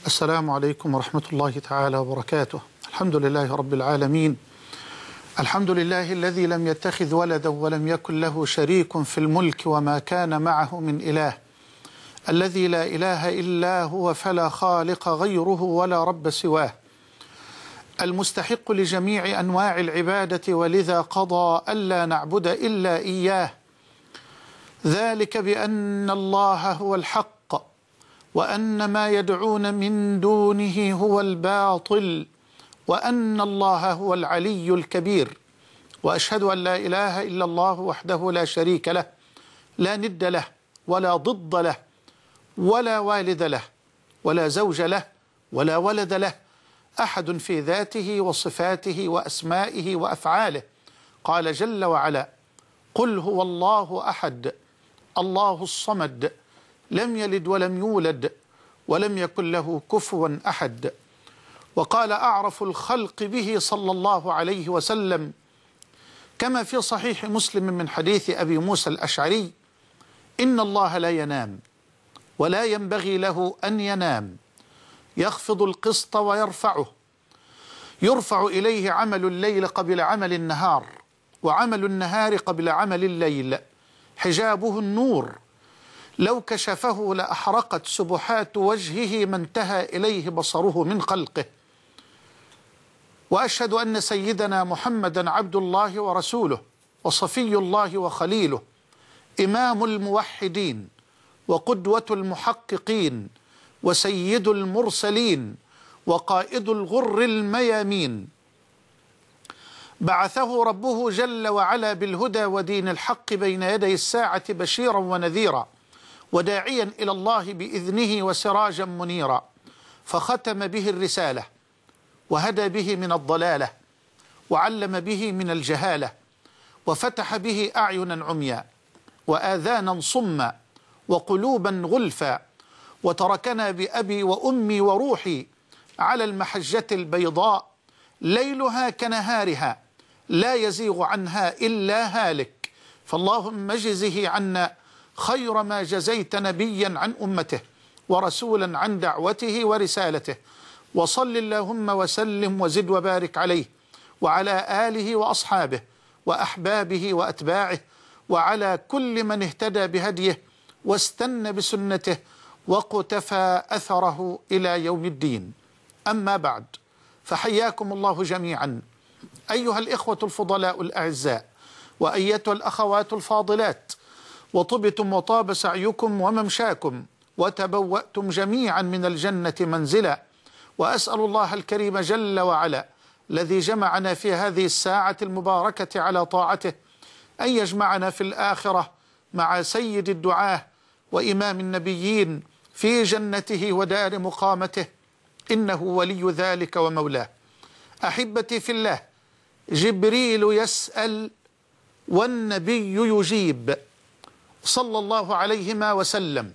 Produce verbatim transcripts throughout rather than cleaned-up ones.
السلام عليكم ورحمة الله تعالى وبركاته. الحمد لله رب العالمين، الحمد لله الذي لم يتخذ ولدا ولم يكن له شريك في الملك وما كان معه من إله، الذي لا إله إلا هو فلا خالق غيره ولا رب سواه، المستحق لجميع أنواع العبادة ولذا قضى ألا نعبد إلا إياه، ذلك بأن الله هو الحق وأن ما يدعون من دونه هو الباطل وأن الله هو العلي الكبير. وأشهد أن لا إله إلا الله وحده لا شريك له، لا ند له ولا ضد له ولا والد له ولا زوج له ولا ولد له، أحد في ذاته وصفاته وأسمائه وأفعاله. قال جل وعلا: قل هو الله أحد الله الصمد لم يلد ولم يولد ولم يكن له كفوا أحد. وقال أعرف الخلق به صلى الله عليه وسلم كما في صحيح مسلم من حديث أبي موسى الأشعري: إن الله لا ينام ولا ينبغي له أن ينام، يخفض القسط ويرفعه، يرفع إليه عمل الليل قبل عمل النهار وعمل النهار قبل عمل الليل، حجابه النور، لو كشفه لأحرقت سبحات وجهه ما انتهى إليه بصره من خلقه. وأشهد أن سيدنا محمدا عبد الله ورسوله وصفي الله وخليله، إمام الموحدين وقدوة المحققين وسيد المرسلين وقائد الغر الميامين، بعثه ربه جل وعلا بالهدى ودين الحق بين يدي الساعة بشيرا ونذيرا وداعيا إلى الله بإذنه وسراجا منيرا، فختم به الرسالة وهدى به من الضلالة وعلم به من الجهالة وفتح به أعينا عميا وآذانا صما وقلوبا غلفا، وتركنا بأبي وأمي وروحي على المحجة البيضاء ليلها كنهارها لا يزيغ عنها إلا هالك، فاللهم اجزه عنا خير ما جزيت نبيا عن أمته ورسولا عن دعوته ورسالته، وصل اللهم وسلم وزد وبارك عليه وعلى آله وأصحابه وأحبابه وأتباعه وعلى كل من اهتدى بهديه واستنى بسنته وقتفى أثره إلى يوم الدين. أما بعد، فحياكم الله جميعا أيها الإخوة الفضلاء الأعزاء وأيتها الأخوات الفاضلات، وطبتم وطاب سعيكم وممشاكم وتبوأتم جميعا من الجنة منزلا. وأسأل الله الكريم جل وعلا الذي جمعنا في هذه الساعة المباركة على طاعته أن يجمعنا في الآخرة مع سيد الدعاة وإمام النبيين في جنته ودار مقامته، إنه ولي ذلك ومولاه. أحبتي في الله، جبريل يسأل والنبي يجيب صلى الله عليهما وسلم.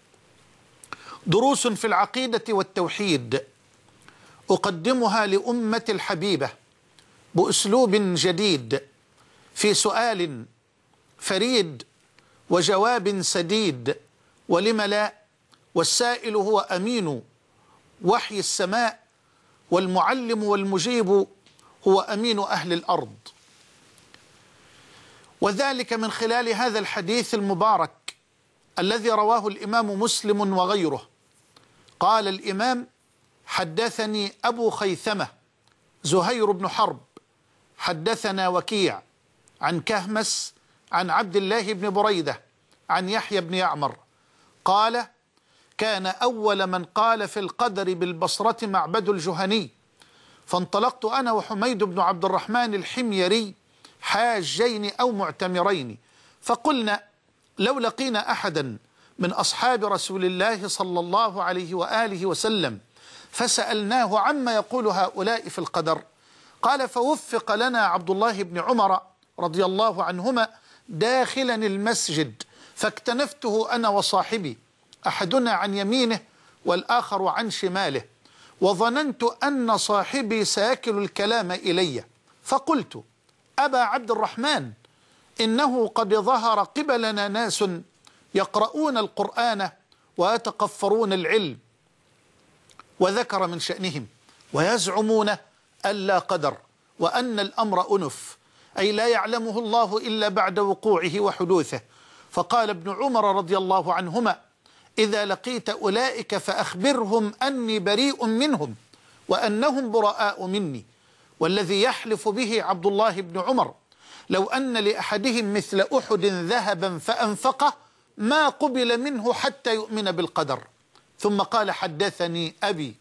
دروس في العقيدة والتوحيد أقدمها لأمة الحبيبة بأسلوب جديد، في سؤال فريد وجواب سديد، ولم لا، والسائل هو أمين وحي السماء، والمعلم والمجيب هو أمين أهل الأرض. وذلك من خلال هذا الحديث المبارك الذي رواه الإمام مسلم وغيره. قال الإمام: حدثني أبو خيثمة زهير بن حرب حدثنا وكيع عن كهمس عن عبد الله بن بريدة عن يحيى بن يعمر قال: كان أول من قال في القدر بالبصرة معبد الجهني، فانطلقت أنا وحميد بن عبد الرحمن الحميري حاجين أو معتمرين، فقلنا لو لقينا أحدا من أصحاب رسول الله صلى الله عليه وآله وسلم فسألناه عما يقول هؤلاء في القدر. قال: فوفق لنا عبد الله بن عمر رضي الله عنهما داخلا المسجد، فاكتنفته أنا وصاحبي، أحدنا عن يمينه والآخر عن شماله، وظننت أن صاحبي سيكل الكلام إلي، فقلت: أبا عبد الرحمن، إنه قد ظهر قبلنا ناس يقرؤون القرآن ويتقفرون العلم، وذكر من شأنهم، ويزعمون ألا قدر وأن الأمر أنف، أي لا يعلمه الله إلا بعد وقوعه وحدوثه. فقال ابن عمر رضي الله عنهما: إذا لقيت أولئك فأخبرهم أني بريء منهم وأنهم براء مني. والذي يحلف به عبد الله بن عمر لو أن لأحدهم مثل أحد ذهبا فأنفقه ما قبل منه حتى يؤمن بالقدر. ثم قال: حدثني أبي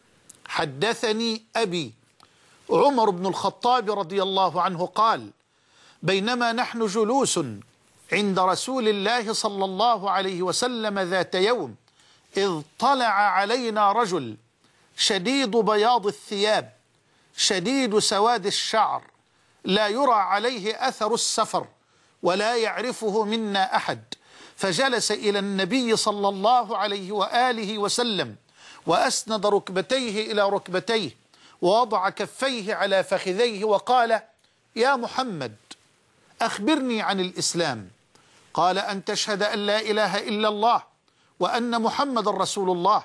حدثني أبي عمر بن الخطاب رضي الله عنه قال: بينما نحن جلوس عند رسول الله صلى الله عليه وسلم ذات يوم إذ طلع علينا رجل شديد بياض الثياب شديد سواد الشعر لا يرى عليه أثر السفر ولا يعرفه منا أحد، فجلس إلى النبي صلى الله عليه وآله وسلم وأسند ركبتيه إلى ركبتيه ووضع كفيه على فخذيه وقال: يا محمد أخبرني عن الإسلام. قال: أن تشهد أن لا إله إلا الله وأن محمد رسول الله،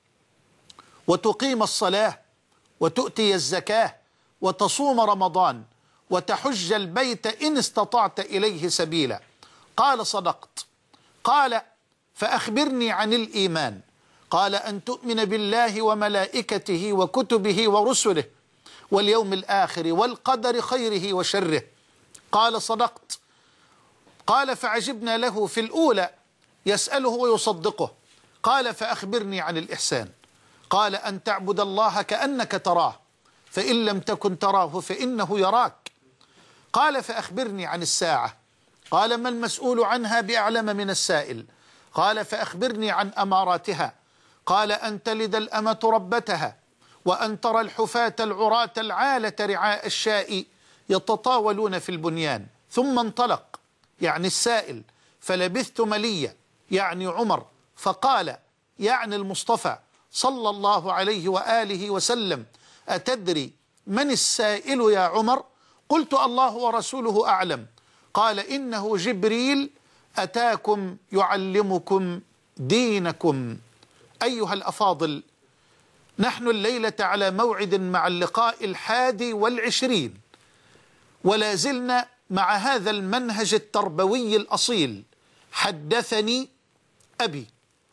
وتقيم الصلاة وتؤتي الزكاة وتصوم رمضان وتحج البيت إن استطعت إليه سبيلا. قال: صدقت. قال: فأخبرني عن الإيمان. قال: أن تؤمن بالله وملائكته وكتبه ورسله واليوم الآخر والقدر خيره وشره. قال: صدقت. قال: فعجبنا له في الأولى يسأله ويصدقه. قال: فأخبرني عن الإحسان. قال: أن تعبد الله كأنك تراه فإن لم تكن تراه فإنه يراك. قال: فأخبرني عن الساعة. قال: ما المسؤول عنها بأعلم من السائل. قال: فأخبرني عن أماراتها. قال: أن تلد الأمة ربتها وأن ترى الحفاة العراة العالة رعاء الشاء يتطاولون في البنيان. ثم انطلق، يعني السائل، فلبثت مليا، يعني عمر، فقال، يعني المصطفى صلى الله عليه وآله وسلم: أتدري من السائل يا عمر؟ قلت: الله ورسوله أعلم. قال: إنه جبريل أتاكم يعلمكم دينكم. أيها الأفاضل، نحن الليلة على موعد مع اللقاء الحادي والعشرين، ولا زلنا مع هذا المنهج التربوي الأصيل: حدثني أبي.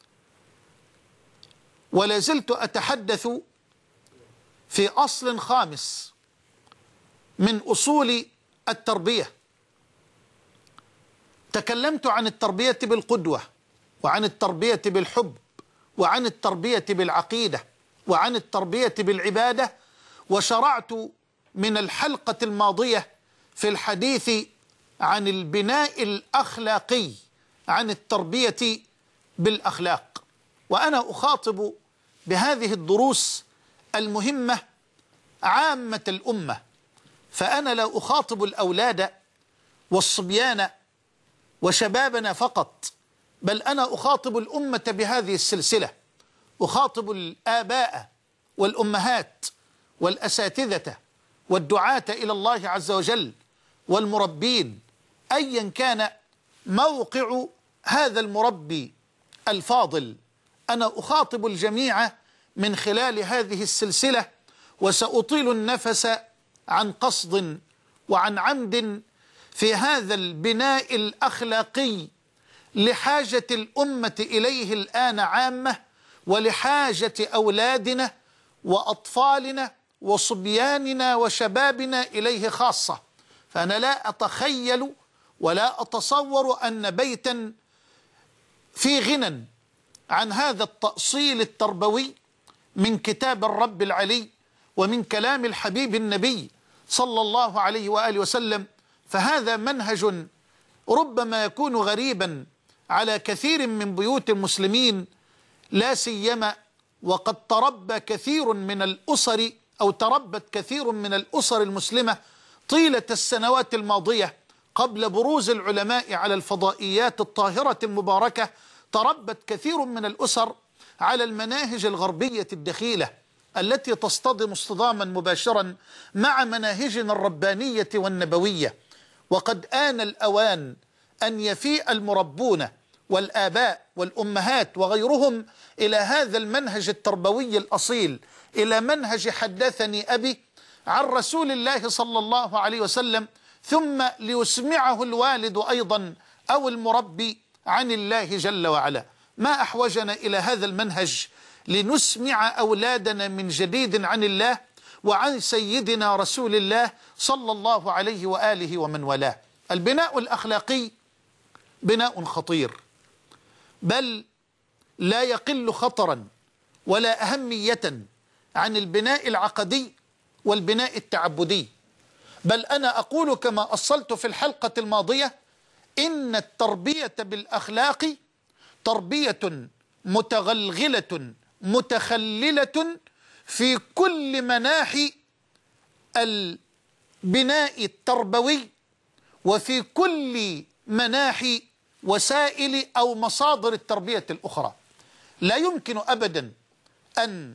ولا زلت أتحدث في أصل خامس من أصول التربية. تكلمت عن التربية بالقدوة، وعن التربية بالحب، وعن التربية بالعقيدة، وعن التربية بالعبادة، وشرعت من الحلقة الماضية في الحديث عن البناء الأخلاقي، عن التربية بالأخلاق. وأنا أخاطب بهذه الدروس المهمة عامة الأمة، فأنا لا أخاطب الأولاد والصبيان وشبابنا فقط، بل أنا أخاطب الأمة بهذه السلسلة. أخاطب الآباء والأمهات والأساتذة والدعاة إلى الله عز وجل والمربين، أيا كان موقع هذا المربي الفاضل. أنا أخاطب الجميع من خلال هذه السلسلة، وسأطيل النفس عن قصد وعن عمد في هذا البناء الأخلاقي لحاجة الأمة إليه الآن عامة، ولحاجة أولادنا وأطفالنا وصبياننا وشبابنا إليه خاصة. فأنا لا أتخيل ولا أتصور أن بيتا في غنى عن هذا التأصيل التربوي من كتاب الرب العلي ومن كلام الحبيب النبي صلى الله عليه وآله وسلم. فهذا منهج ربما يكون غريبا على كثير من بيوت المسلمين، لا سيما وقد تربى كثير من الأسر أو تربت كثير من الأسر المسلمة طيلة السنوات الماضية قبل بروز العلماء على الفضائيات الطاهرة المباركة. تربت كثير من الأسر على المناهج الغربية الدخيلة التي تصطدم اصطداما مباشرا مع مناهجنا الربانية والنبوية. وقد آن الأوان أن يفيء المربون والآباء والأمهات وغيرهم إلى هذا المنهج التربوي الأصيل، إلى منهج حدثني أبي عن رسول الله صلى الله عليه وسلم، ثم ليسمعه الوالد أيضا أو المربي عن الله جل وعلا. ما أحوجنا إلى هذا المنهج لنسمع أولادنا من جديد عن الله وعن سيدنا رسول الله صلى الله عليه وآله ومن والاه. البناء الأخلاقي بناء خطير، بل لا يقل خطرا ولا أهمية عن البناء العقدي والبناء التعبدي. بل أنا أقول كما أصلت في الحلقة الماضية إن التربية بالأخلاق تربية متغلغلة متخللة في كل مناحي البناء التربوي وفي كل مناحي وسائل أو مصادر التربية الأخرى. لا يمكن أبدا أن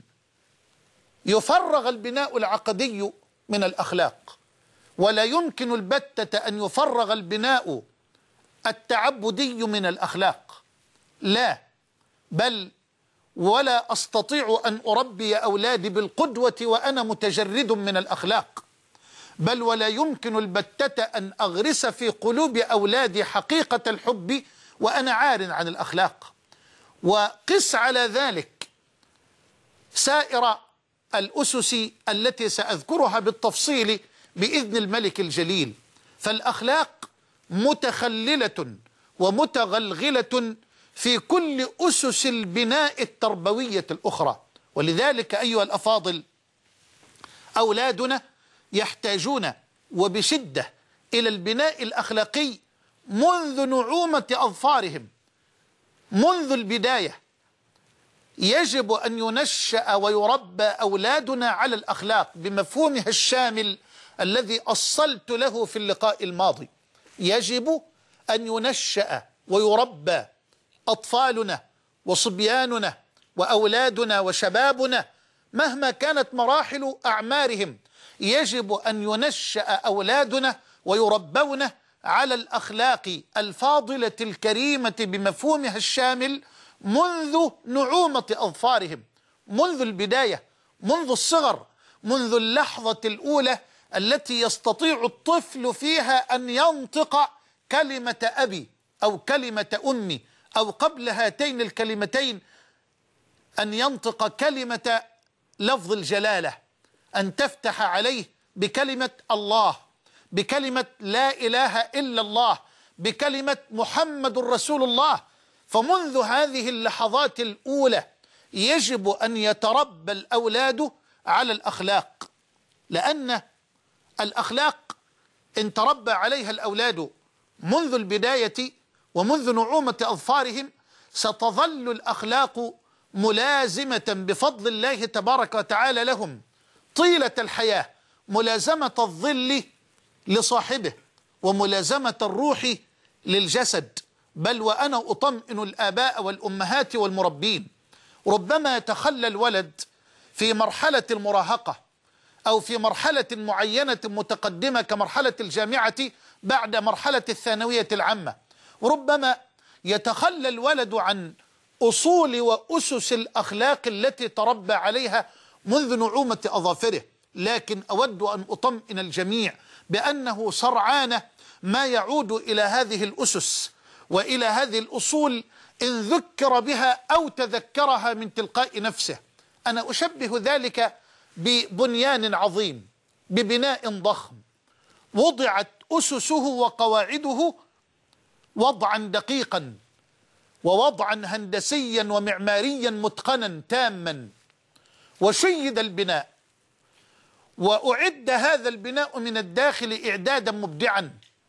يفرغ البناء العقدي من الأخلاق، ولا يمكن البتة أن يفرغ البناء التعبدي من الأخلاق، لا، بل ولا أستطيع أن أربي أولادي بالقدوة وأنا متجرد من الأخلاق، بل ولا يمكن البتة أن أغرس في قلوب أولادي حقيقة الحب وأنا عار عن الأخلاق. وقس على ذلك سائر الأسس التي سأذكرها بالتفصيل بإذن الملك الجليل. فالأخلاق متخللة ومتغلغلة في كل أسس البناء التربوية الأخرى. ولذلك أيها الأفاضل، أولادنا يحتاجون وبشدة إلى البناء الأخلاقي منذ نعومة أظفارهم، منذ البداية. يجب أن ينشأ ويربى أولادنا على الأخلاق بمفهومها الشامل الذي أصلت له في اللقاء الماضي. يجب أن ينشأ ويربى أطفالنا وصبياننا وأولادنا وشبابنا مهما كانت مراحل أعمارهم. يجب أن ينشأ أولادنا ويربون على الأخلاق الفاضلة الكريمة بمفهومها الشامل منذ نعومة أظفارهم، منذ البداية، منذ الصغر، منذ اللحظة الأولى التي يستطيع الطفل فيها أن ينطق كلمة أبي أو كلمة أمي، أو قبل هاتين الكلمتين أن ينطق كلمة لفظ الجلالة، أن تفتح عليه بكلمة الله، بكلمة لا إله إلا الله، بكلمة محمد رسول الله. فمنذ هذه اللحظات الأولى يجب أن يتربى الأولاد على الأخلاق، لأن الأخلاق إن تربى عليها الأولاد منذ البداية ومنذ نعومة أظفارهم ستظل الأخلاق ملازمة بفضل الله تبارك وتعالى لهم طيلة الحياة، ملازمة الظل لصاحبه وملازمة الروح للجسد. بل وأنا أطمئن الآباء والأمهات والمربين، ربما يتخلى الولد في مرحلة المراهقة أو في مرحلة معينة متقدمة كمرحلة الجامعة بعد مرحلة الثانوية العامة، وربما يتخلى الولد عن أصول وأسس الأخلاق التي تربى عليها منذ نعومة أظافره. لكن أود أن أطمئن الجميع بأنه سرعان ما يعود إلى هذه الأسس وإلى هذه الأصول إن ذكر بها أو تذكرها من تلقاء نفسه. أنا أشبه ذلك ببنيان عظيم، ببناء ضخم وضعت أسسه وقواعده وضعا دقيقا ووضعا هندسيا ومعماريا متقنا تاما، وشيد البناء وأعد هذا البناء من الداخل إعدادا مبدعا،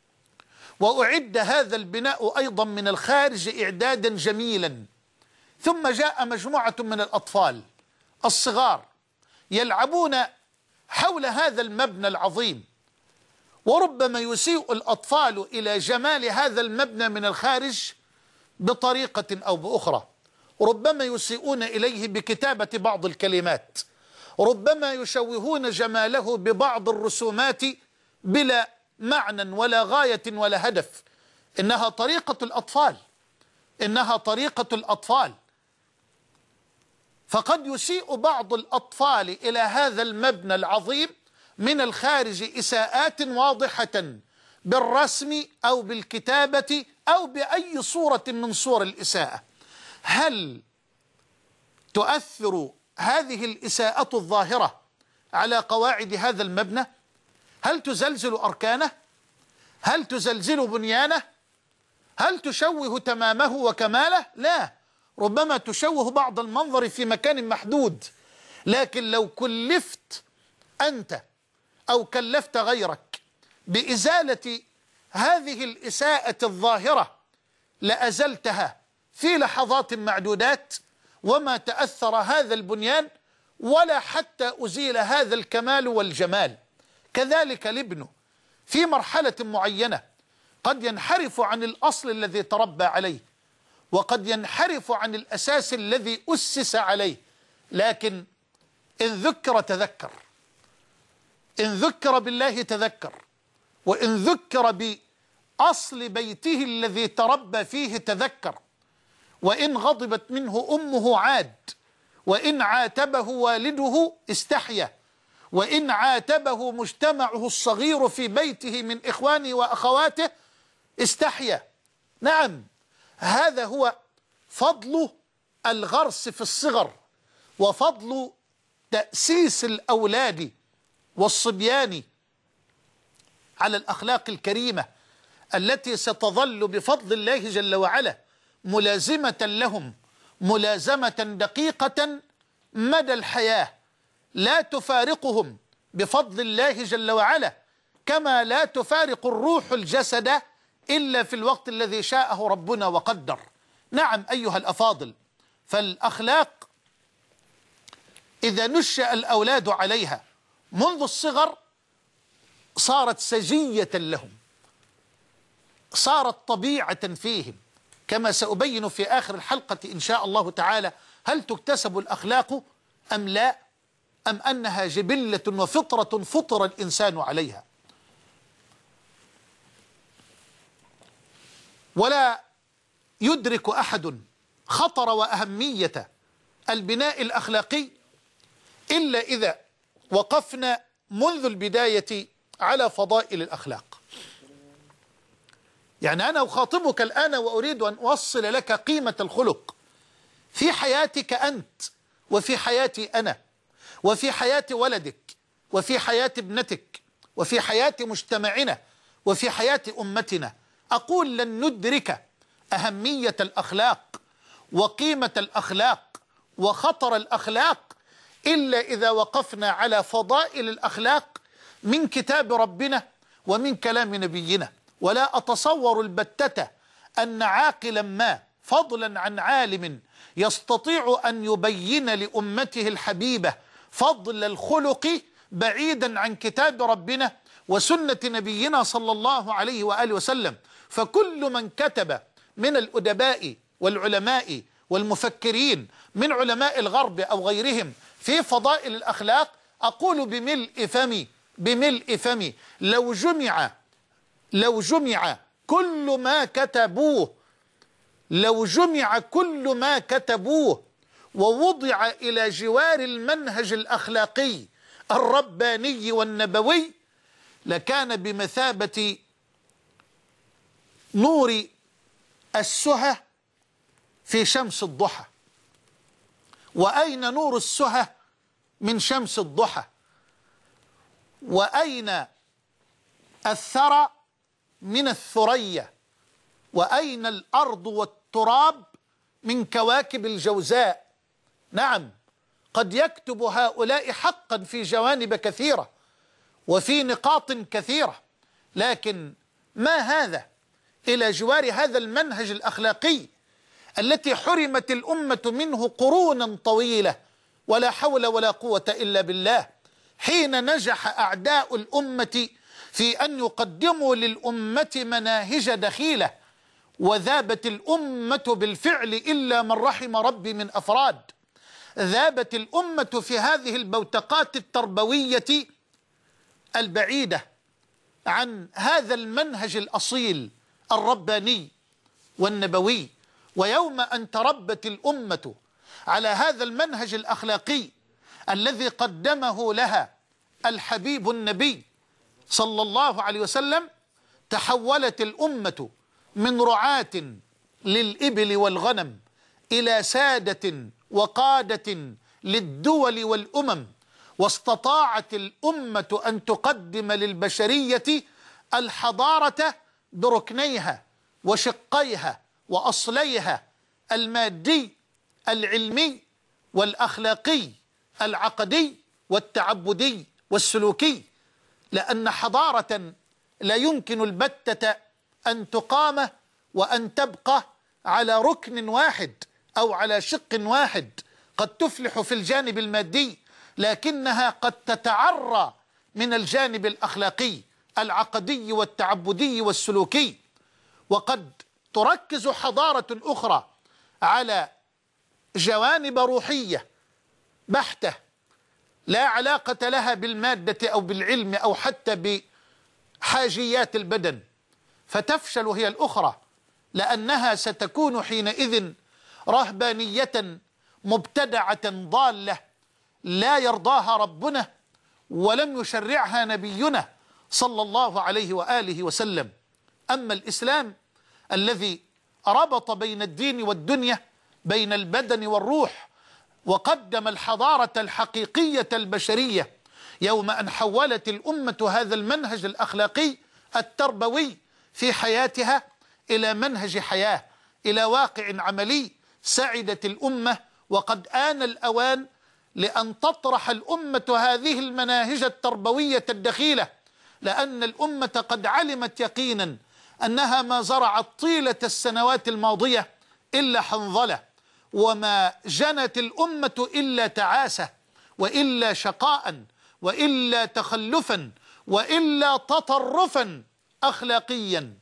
وأعد هذا البناء أيضا من الخارج إعدادا جميلا. ثم جاء مجموعة من الأطفال الصغار يلعبون حول هذا المبنى العظيم، وربما يسيء الأطفال إلى جمال هذا المبنى من الخارج بطريقة أو بأخرى، ربما يسيئون إليه بكتابة بعض الكلمات، ربما يشوهون جماله ببعض الرسومات بلا معنى ولا غاية ولا هدف. إنها طريقة الأطفال، إنها طريقة الأطفال، فقد يسيء بعض الأطفال إلى هذا المبنى العظيم من الخارج إساءات واضحة بالرسم أو بالكتابة أو بأي صورة من صور الإساءة. هل تؤثر هذه الإساءة الظاهرة على قواعد هذا المبنى؟ هل تزلزل أركانه؟ هل تزلزل بنيانه؟ هل تشوه تمامه وكماله؟ لا، ربما تشوه بعض المنظر في مكان محدود، لكن لو كلفت أنت أو كلفت غيرك بإزالة هذه الإساءة الظاهرة لأزلتها في لحظات معدودات، وما تأثر هذا البنيان ولا حتى أزيل هذا الكمال والجمال. كذلك الابن في مرحلة معينة قد ينحرف عن الأصل الذي تربى عليه، وقد ينحرف عن الأساس الذي أسس عليه، لكن إن ذكر تذكر، إن ذكر بالله تذكر، وإن ذكر بأصل بيته الذي تربى فيه تذكر، وإن غضبت منه أمه عاد، وإن عاتبه والده استحيا، وإن عاتبه مجتمعه الصغير في بيته من إخوانه وأخواته استحيا. نعم، هذا هو فضل الغرس في الصغر، وفضل تأسيس الأولاد والصبيان على الأخلاق الكريمة التي ستظل بفضل الله جل وعلا ملازمة لهم ملازمة دقيقة مدى الحياة، لا تفارقهم بفضل الله جل وعلا، كما لا تفارق الروح الجسد إلا في الوقت الذي شاءه ربنا وقدر. نعم أيها الأفاضل، فالأخلاق إذا نشأ الأولاد عليها منذ الصغر صارت سجية لهم، صارت طبيعة فيهم، كما سأبين في آخر الحلقة إن شاء الله تعالى. هل تكتسب الأخلاق أم لا، أم أنها جبلة وفطرة فطر الإنسان عليها؟ ولا يدرك أحد خطر وأهمية البناء الأخلاقي إلا إذا وقفنا منذ البداية على فضائل الأخلاق. يعني أنا أخاطبك الآن وأريد أن أوصل لك قيمة الخلق في حياتك أنت، وفي حياتي أنا، وفي حياة ولدك، وفي حياة ابنتك، وفي حياة مجتمعنا، وفي حياة أمتنا. أقول لن ندرك أهمية الأخلاق وقيمة الأخلاق وخطر الأخلاق إلا إذا وقفنا على فضائل الأخلاق من كتاب ربنا ومن كلام نبينا. ولا أتصور البتة أن عاقلا ما فضلا عن عالم يستطيع أن يبين لأمته الحبيبة فضل الخلق بعيدا عن كتاب ربنا وسنة نبينا صلى الله عليه وآله وسلم. فكل من كتب من الأدباء والعلماء والمفكرين من علماء الغرب أو غيرهم في فضائل الأخلاق، أقول بملء فمي بملء فمي لو جمع لو جمع كل ما كتبوه لو جمع كل ما كتبوه ووضع إلى جوار المنهج الأخلاقي الرباني والنبوي لكان بمثابة نور السهى في شمس الضحى. وأين نور السهى من شمس الضحى؟ وأين الثرى من الثريا؟ وأين الأرض والتراب من كواكب الجوزاء؟ نعم، قد يكتب هؤلاء حقا في جوانب كثيرة وفي نقاط كثيرة، لكن ما هذا إلى جوار هذا المنهج الأخلاقي التي حرمت الأمة منه قرونا طويلة، ولا حول ولا قوة إلا بالله، حين نجح أعداء الأمة في أن يقدموا للأمة مناهج دخيلة، وذابت الأمة بالفعل إلا من رحم ربي من أفراد. ذابت الأمة في هذه البوتقات التربوية البعيدة عن هذا المنهج الأصيل الرباني والنبوي. ويوم أن تربت الأمة على هذا المنهج الأخلاقي الذي قدمه لها الحبيب النبي صلى الله عليه وسلم، تحولت الأمة من رعاة للإبل والغنم إلى سادة وقادة للدول والأمم، واستطاعت الأمة أن تقدم للبشرية الحضارة بركنيها وشقيها وأصليها المادي العلمي والأخلاقي العقدي والتعبدي والسلوكي، لأن حضارة لا يمكن البتة أن تقام وأن تبقى على ركن واحد أو على شق واحد. قد تفلح في الجانب المادي لكنها قد تتعرى من الجانب الأخلاقي العقدي والتعبدي والسلوكي، وقد تركز حضارة أخرى على جوانب روحية بحتة لا علاقة لها بالمادة أو بالعلم أو حتى بحاجيات البدن، فتفشل هي الأخرى، لأنها ستكون حينئذ رهبانية مبتدعة ضالة لا يرضاها ربنا ولم يشرعها نبينا صلى الله عليه وآله وسلم. أما الإسلام الذي ربط بين الدين والدنيا، بين البدن والروح، وقدم الحضارة الحقيقية البشرية يوم أن حولت الأمة هذا المنهج الأخلاقي التربوي في حياتها إلى منهج حياة، إلى واقع عملي، سعدت الأمة. وقد آن الأوان لأن تطرح الأمة هذه المناهج التربوية الدخيلة، لأن الأمة قد علمت يقينا أنها ما زرعت طيلة السنوات الماضية إلا حنظلة، وما جنت الأمة إلا تعاسة وإلا شقاء وإلا تخلفا وإلا تطرفا أخلاقيا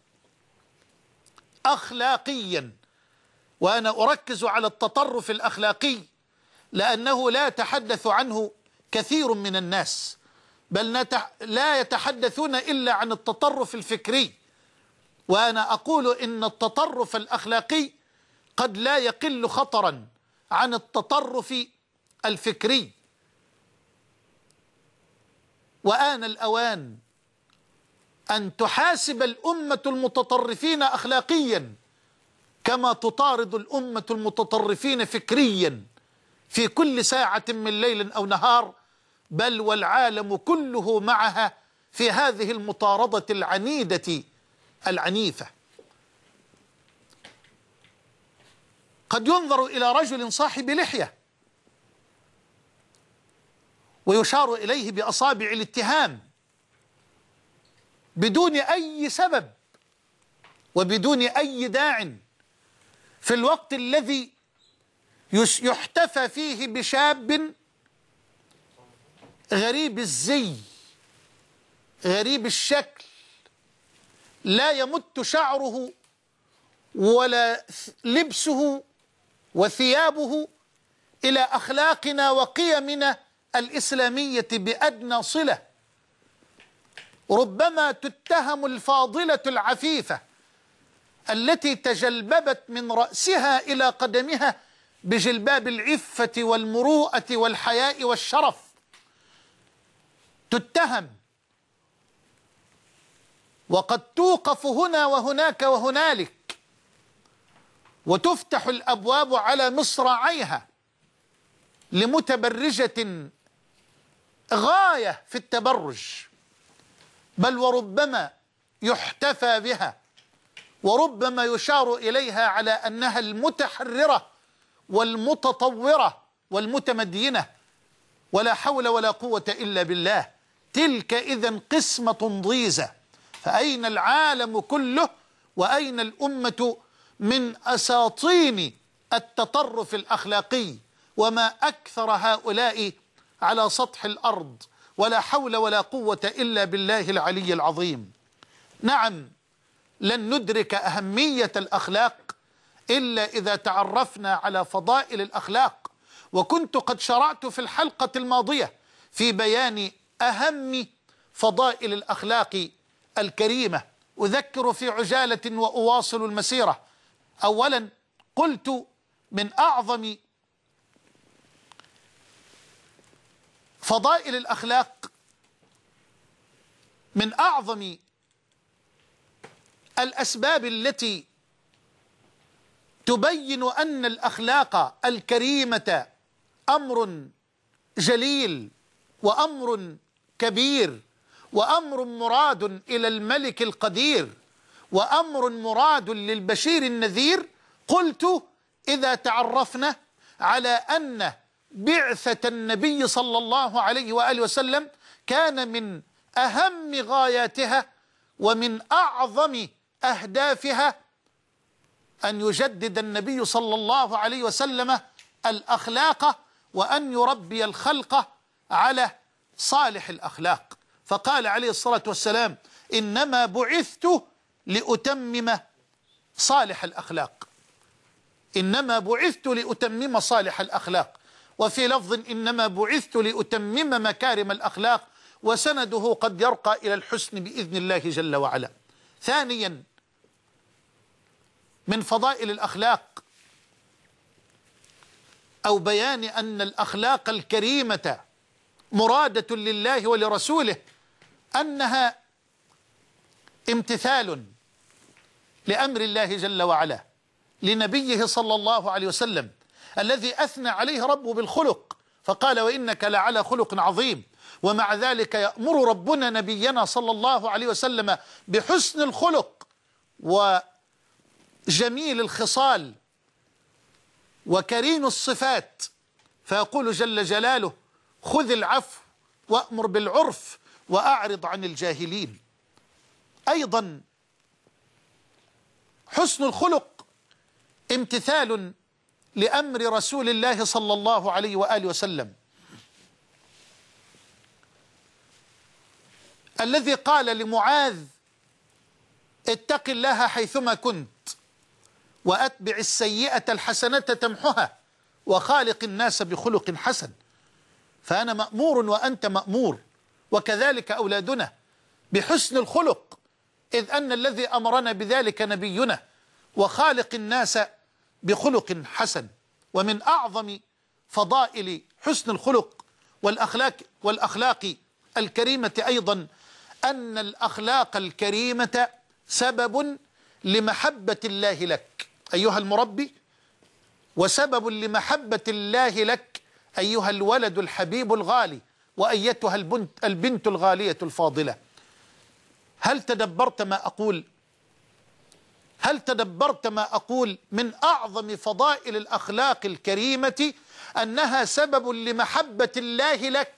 أخلاقيا. وأنا أركز على التطرف الأخلاقي لأنه لا يتحدث عنه كثير من الناس، بل لا يتحدثون إلا عن التطرف الفكري. وأنا أقول إن التطرف الأخلاقي قد لا يقل خطرا عن التطرف الفكري. وآن الأوان أن تحاسب الأمة المتطرفين أخلاقيا كما تطارد الأمة المتطرفين فكريا في كل ساعة من ليل أو نهار، بل والعالم كله معها في هذه المطاردة العنيدة العنيفة. قد ينظر إلى رجل صاحب لحية ويشار إليه بأصابع الاتهام بدون أي سبب وبدون أي داع، في الوقت الذي يحتفى فيه بشاب غريب الزي غريب الشكل، لا يمت شعره ولا لبسه وثيابه إلى أخلاقنا وقيمنا الإسلامية بأدنى صلة. ربما تتهم الفاضلة العفيفة التي تجلببت من رأسها إلى قدمها بجلباب العفة والمروءة والحياء والشرف، تتهم وقد توقف هنا وهناك وهنالك، وتفتح الأبواب على مصراعيها لمتبرجة غاية في التبرج، بل وربما يحتفى بها وربما يشار إليها على أنها المتحررة والمتطورة والمتمدينة، ولا حول ولا قوة إلا بالله. تلك إذن قسمة ضيزة، فأين العالم كله وأين الأمة من أساطين التطرف الأخلاقي؟ وما أكثر هؤلاء على سطح الأرض، ولا حول ولا قوة إلا بالله العلي العظيم. نعم، لن ندرك أهمية الأخلاق إلا إذا تعرفنا على فضائل الأخلاق. وكنت قد شرعت في الحلقة الماضية في بيان أهم فضائل الأخلاق الكريمة. أذكر في عجالة وأواصل المسيرة. أولا، قلت من أعظم فضائل الأخلاق، من أعظم الأسباب التي تبين أن الأخلاق الكريمة أمر جليل وأمر كبير وأمر مراد إلى الملك القدير وأمر مراد للبشير النذير. قلت إذا تعرفنا على أن بعثة النبي صلى الله عليه وآله وسلم كان من أهم غاياتها ومن أعظم أهدافها أن يجدد النبي صلى الله عليه وسلم الأخلاق وأن يربي الخلق على صالح الأخلاق. فقال عليه الصلاة والسلام: إنما بعثت لأتمم صالح الأخلاق، إنما بعثت لأتمم صالح الأخلاق. وفي لفظ: إنما بعثت لأتمم مكارم الأخلاق، وسنده قد يرقى إلى الحسن بإذن الله جل وعلا. ثانيا من فضائل الأخلاق أو بيان أن الأخلاق الكريمة مرادة لله ولرسوله أنها امتثال لأمر الله جل وعلا لنبيه صلى الله عليه وسلم الذي أثنى عليه ربه بالخلق، فقال: وإنك لعلى خلق عظيم. ومع ذلك يأمر ربنا نبينا صلى الله عليه وسلم بحسن الخلق وجميل الخصال وكريم الصفات، فيقول جل جلاله: خذ العفو وأمر بالعرف وأعرض عن الجاهلين. أيضا حسن الخلق امتثال لأمر رسول الله صلى الله عليه وآله وسلم الذي قال لمعاذ: اتق الله حيثما كنت وأتبع السيئة الحسنة تمحها وخالق الناس بخلق حسن. فأنا مأمور وأنت مأمور، وكذلك أولادنا، بحسن الخلق، إذ أن الذي أمرنا بذلك نبينا، وخالق الناس بخلق حسن. ومن أعظم فضائل حسن الخلق والأخلاق والأخلاق الكريمة أيضا أن الأخلاق الكريمة سبب لمحبة الله لك أيها المربي، وسبب لمحبة الله لك أيها الولد الحبيب الغالي وأيتها البنت, البنت الغالية الفاضلة. هل تدبرت ما أقول؟ هل تدبرت ما أقول؟ من أعظم فضائل الأخلاق الكريمة أنها سبب لمحبة الله لك.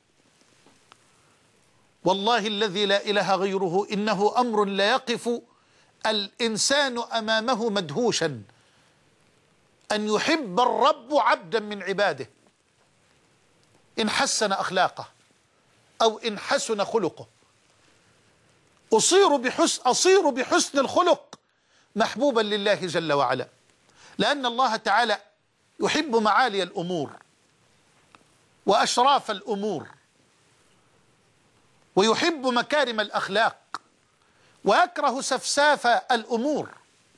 والله الذي لا إله غيره إنه أمر لا يقف الإنسان أمامه مدهوشا، أن يحب الرب عبدا من عباده إن حسن أخلاقه أو إن حسن خلقه. أصير بحسن, أصير بحسن الخلق محبوبا لله جل وعلا، لأن الله تعالى يحب معالي الأمور وأشراف الأمور، ويحب مكارم الأخلاق، ويكره سفساف الأمور،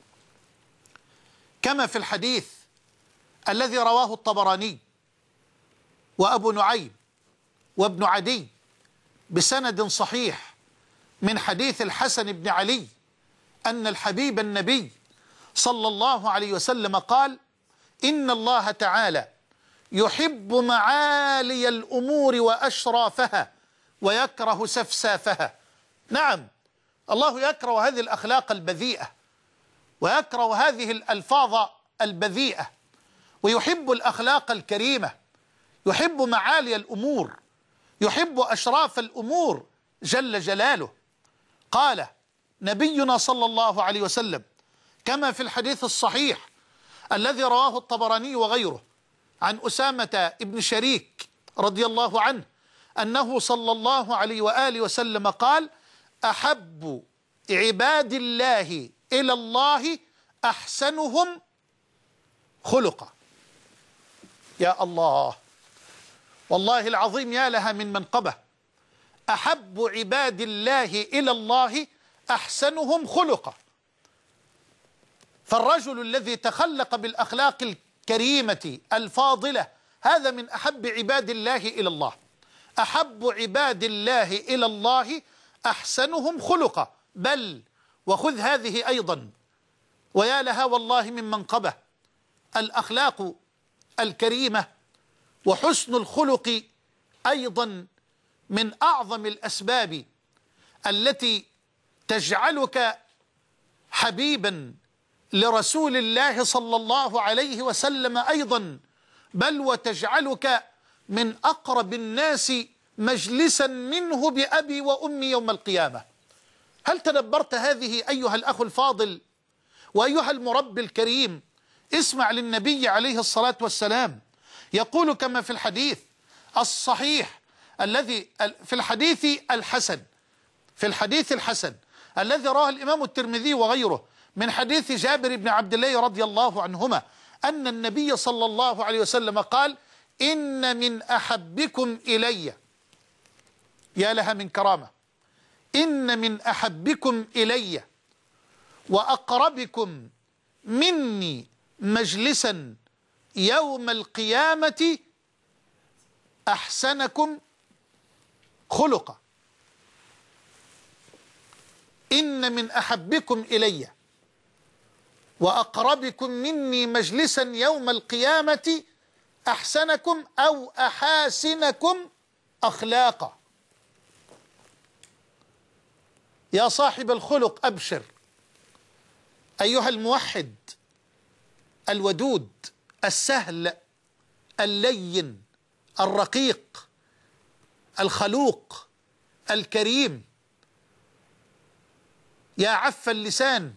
كما في الحديث الذي رواه الطبراني وأبو نعيم وابن عدي بسند صحيح من حديث الحسن بن علي أن الحبيب النبي صلى الله عليه وسلم قال: إن الله تعالى يحب معالي الأمور وأشرافها ويكره سفسافها. نعم، الله يكره هذه الأخلاق البذيئة ويكره هذه الألفاظ البذيئة، ويحب الأخلاق الكريمة، يحب معالي الأمور، يحب أشراف الأمور جل جلاله. قال نبينا صلى الله عليه وسلم كما في الحديث الصحيح الذي رواه الطبراني وغيره عن أسامة بن شريك رضي الله عنه أنه صلى الله عليه وآله وسلم قال: أحب عباد الله إلى الله أحسنهم خلقا. يا الله، والله العظيم يا لها من منقبة. أحب عباد الله إلى الله أحسنهم خلقا. فالرجل الذي تخلق بالأخلاق الكريمة الفاضلة هذا من أحب عباد الله إلى الله. أحب عباد الله إلى الله أحسنهم خلقا، بل وخذ هذه أيضا ويا لها والله من منقبة. الأخلاق الكريمة وحسن الخلق أيضا من أعظم الأسباب التي تجعلك حبيبا لرسول الله صلى الله عليه وسلم أيضا، بل وتجعلك من أقرب الناس مجلسا منه بأبي وأمي يوم القيامة. هل تدبرت هذه أيها الأخ الفاضل وأيها المربي الكريم؟ اسمع للنبي عليه الصلاة والسلام يقول كما في الحديث الصحيح الذي في الحديث الحسن في الحديث الحسن الذي رواه الإمام الترمذي وغيره من حديث جابر بن عبد الله رضي الله عنهما أن النبي صلى الله عليه وسلم قال: إن من أحبكم إلي، يا لها من كرامة، إن من أحبكم إلي وأقربكم مني مجلسا يوم القيامة أحسنكم خلقا. إن من أحبكم إلي وأقربكم مني مجلسا يوم القيامة أحسنكم أو أحاسنكم أخلاقا. يا صاحب الخلق أبشر، أيها الموحد الودود السهل اللين الرقيق الخلوق الكريم، يا عف اللسان،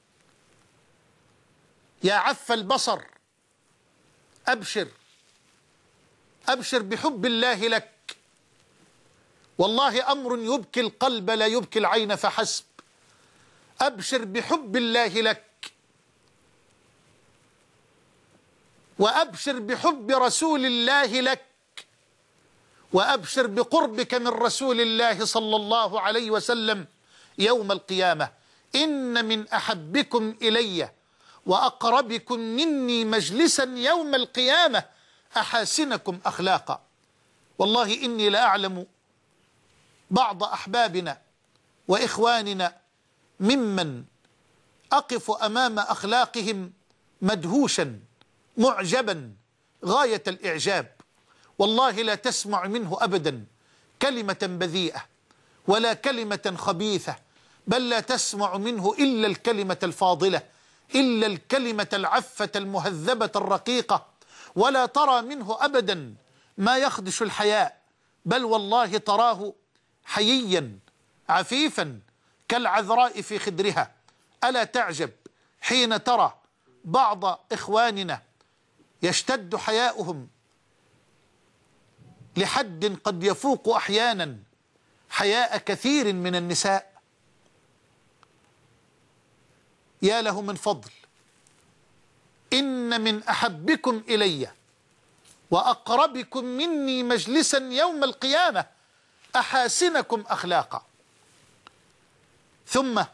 يا عف البصر، أبشر أبشر بحب الله لك. والله أمر يبكي القلب لا يبكي العين فحسب. أبشر بحب الله لك، وأبشر بحب رسول الله لك، وأبشر بقربك من رسول الله صلى الله عليه وسلم يوم القيامة. إن من أحبكم إلي وأقربكم مني مجلسا يوم القيامة أحاسنكم أخلاقا. والله إني لأعلم بعض أحبابنا وإخواننا ممن أقف أمام أخلاقهم مدهوشا معجبا غاية الإعجاب. والله لا تسمع منه أبدا كلمة بذيئة ولا كلمة خبيثة، بل لا تسمع منه إلا الكلمة الفاضلة، إلا الكلمة العفة المهذبة الرقيقة. ولا ترى منه أبدا ما يخدش الحياء، بل والله تراه حييا عفيفا كالعذراء في خدرها. ألا تعجب حين ترى بعض إخواننا يشتد حياؤهم لحد قد يفوق أحيانا حياء كثير من النساء. يا له من فضل. إن من أحبكم إلي وأقربكم مني مجلسا يوم القيامة أحاسنكم أخلاقا. ثم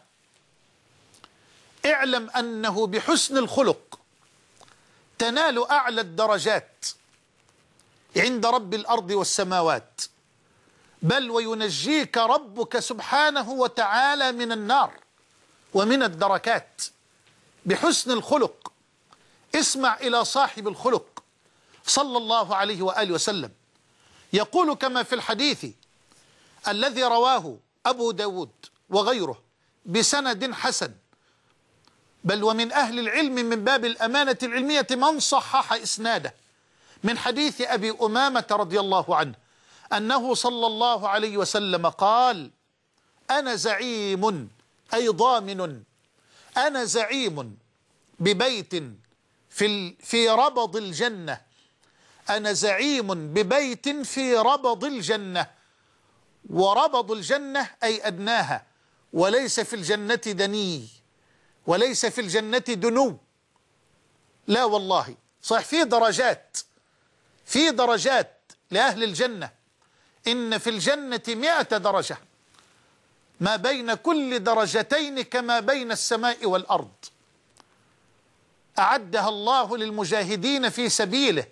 اعلم أنه بحسن الخلق تنال أعلى الدرجات عند رب الأرض والسماوات، بل وينجيك ربك سبحانه وتعالى من النار ومن الدركات بحسن الخلق. اسمع إلى صاحب الخلق صلى الله عليه وآله وسلم يقول كما في الحديث الذي رواه أبو داود وغيره بسند حسن، بل ومن أهل العلم من باب الأمانة العلمية من صحح إسناده، من حديث أبي أمامة رضي الله عنه أنه صلى الله عليه وسلم قال: أنا زعيم، أي ضامن، أنا زعيم ببيت في في ربض الجنة، أنا زعيم ببيت في ربض الجنة. وربض الجنة أي أدناها، وليس في الجنة دني، وليس في الجنة دنو، لا والله، صح، في درجات، في درجات لأهل الجنة. إن في الجنة مئة درجة، ما بين كل درجتين كما بين السماء والأرض. أعدها الله للمجاهدين في سبيله.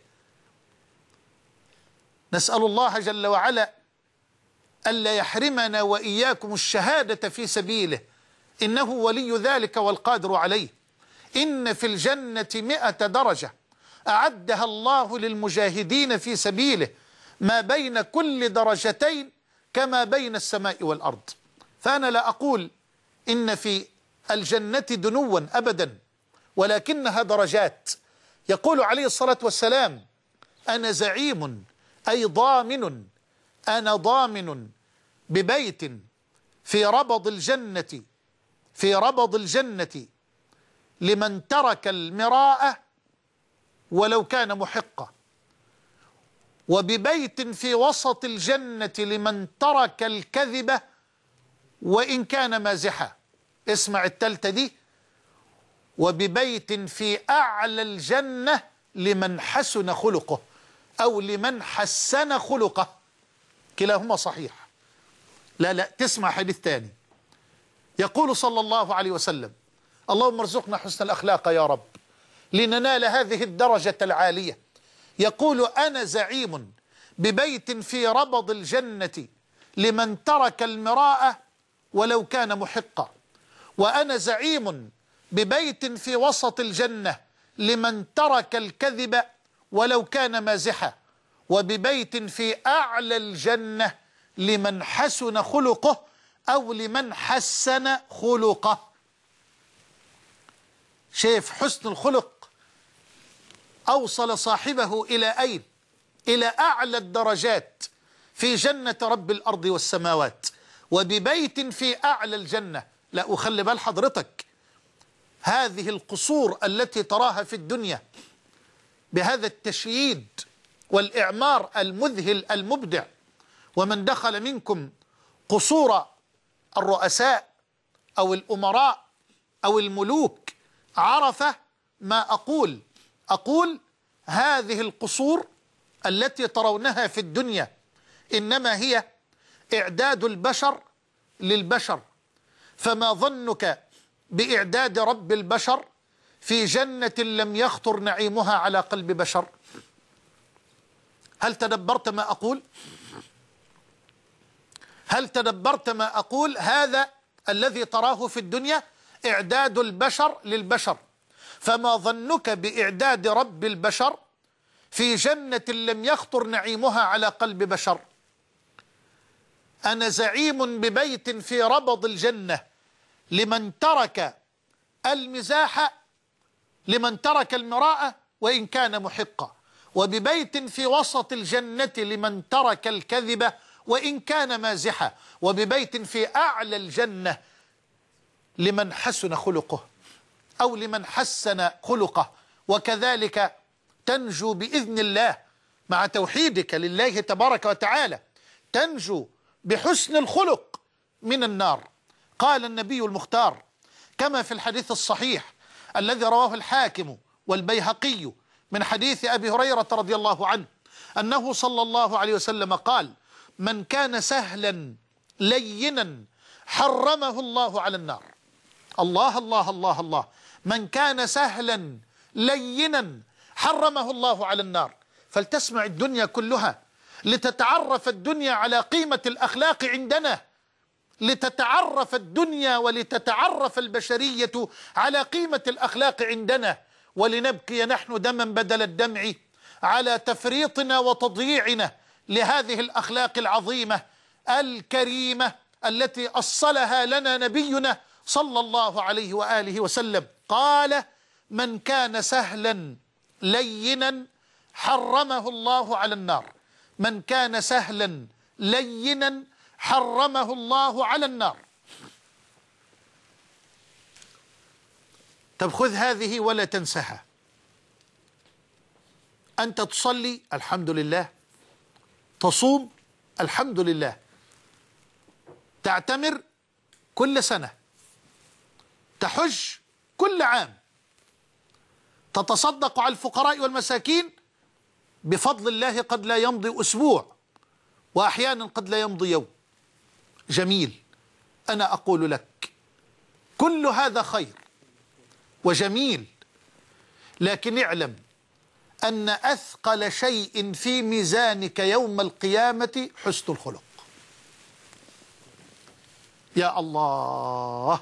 نسأل الله جل وعلا ألا يحرمنا وإياكم الشهادة في سبيله، إنه ولي ذلك والقادر عليه. إن في الجنة مئة درجة أعدها الله للمجاهدين في سبيله، ما بين كل درجتين كما بين السماء والأرض. فأنا لا أقول إن في الجنة دنوا أبدا، ولكنها درجات. يقول عليه الصلاة والسلام: أنا زعيم، أي ضامن، أنا ضامن ببيت في ربض الجنة في ربض الجنة لمن ترك المراءة ولو كان محقا، وببيت في وسط الجنة لمن ترك الكذب وإن كان مازحا. اسمع التالتة دي: وببيت في أعلى الجنة لمن حسن خلقه أو لمن حسن خلقه. كلاهما صحيح. لا لا تسمع حديث تاني. يقول صلى الله عليه وسلم: اللهم ارزقنا حسن الأخلاق يا رب لننال هذه الدرجة العالية. يقول: أنا زعيم ببيت في ربض الجنة لمن ترك المراءة ولو كان محقا، وأنا زعيم ببيت في وسط الجنة لمن ترك الكذب ولو كان مازحا، وببيت في أعلى الجنة لمن حسن خلقه أو لمن حسن خلقه. شايف حسن الخلق أوصل صاحبه إلى أين؟ إلى أعلى الدرجات في جنة رب الأرض والسماوات، وببيت في أعلى الجنة. لا أخلي بال حضرتك، هذه القصور التي تراها في الدنيا بهذا التشييد والإعمار المذهل المبدع، ومن دخل منكم قصور الرؤساء أو الأمراء أو الملوك عرف ما أقول. أقول: هذه القصور التي ترونها في الدنيا إنما هي إعداد البشر للبشر، فما ظنك بإعداد رب البشر في جنة لم يخطر نعيمها على قلب بشر؟ هل تدبرت ما أقول؟ هل تدبرت ما أقول؟ هذا الذي تراه في الدنيا إعداد البشر للبشر، فما ظنك بإعداد رب البشر في جنة لم يخطر نعيمها على قلب بشر؟ أنا زعيم ببيت في ربض الجنة لمن ترك المزاح، لمن ترك المراءة وإن كان محقا، وببيت في وسط الجنة لمن ترك الكذب وإن كان مازحا، وببيت في أعلى الجنة لمن حسن خلقه أو لمن حسن خلقه. وكذلك تنجو بإذن الله مع توحيدك لله تبارك وتعالى، تنجو بحسن الخلق من النار. قال النبي المختار كما في الحديث الصحيح الذي رواه الحاكم والبيهقي من حديث أبي هريرة رضي الله عنه أنه صلى الله عليه وسلم قال: من كان سهلا لينا حرمه الله على النار. الله الله الله الله. من كان سهلا لينا حرمه الله على النار. فلتسمع الدنيا كلها لتتعرف الدنيا على قيمة الأخلاق عندنا، لتتعرف الدنيا ولتتعرف البشرية على قيمة الأخلاق عندنا، ولنبكي نحن دما بدل الدمع على تفريطنا وتضييعنا لهذه الأخلاق العظيمة الكريمة التي أصلها لنا نبينا صلى الله عليه وآله وسلم. قال: من كان سهلا لينا حرمه الله على النار. من كان سهلا لينا حرمه الله على النار. طب خذ هذه ولا تنسها. أنت تصلي الحمد لله، تصوم الحمد لله، تعتمر كل سنة، تحج كل عام، تتصدق على الفقراء والمساكين، بفضل الله قد لا يمضي أسبوع وأحيانا قد لا يمضي يوم. جميل. أنا أقول لك كل هذا خير وجميل، لكن اعلم أن أثقل شيء في ميزانك يوم القيامة حسن الخلق. يا الله،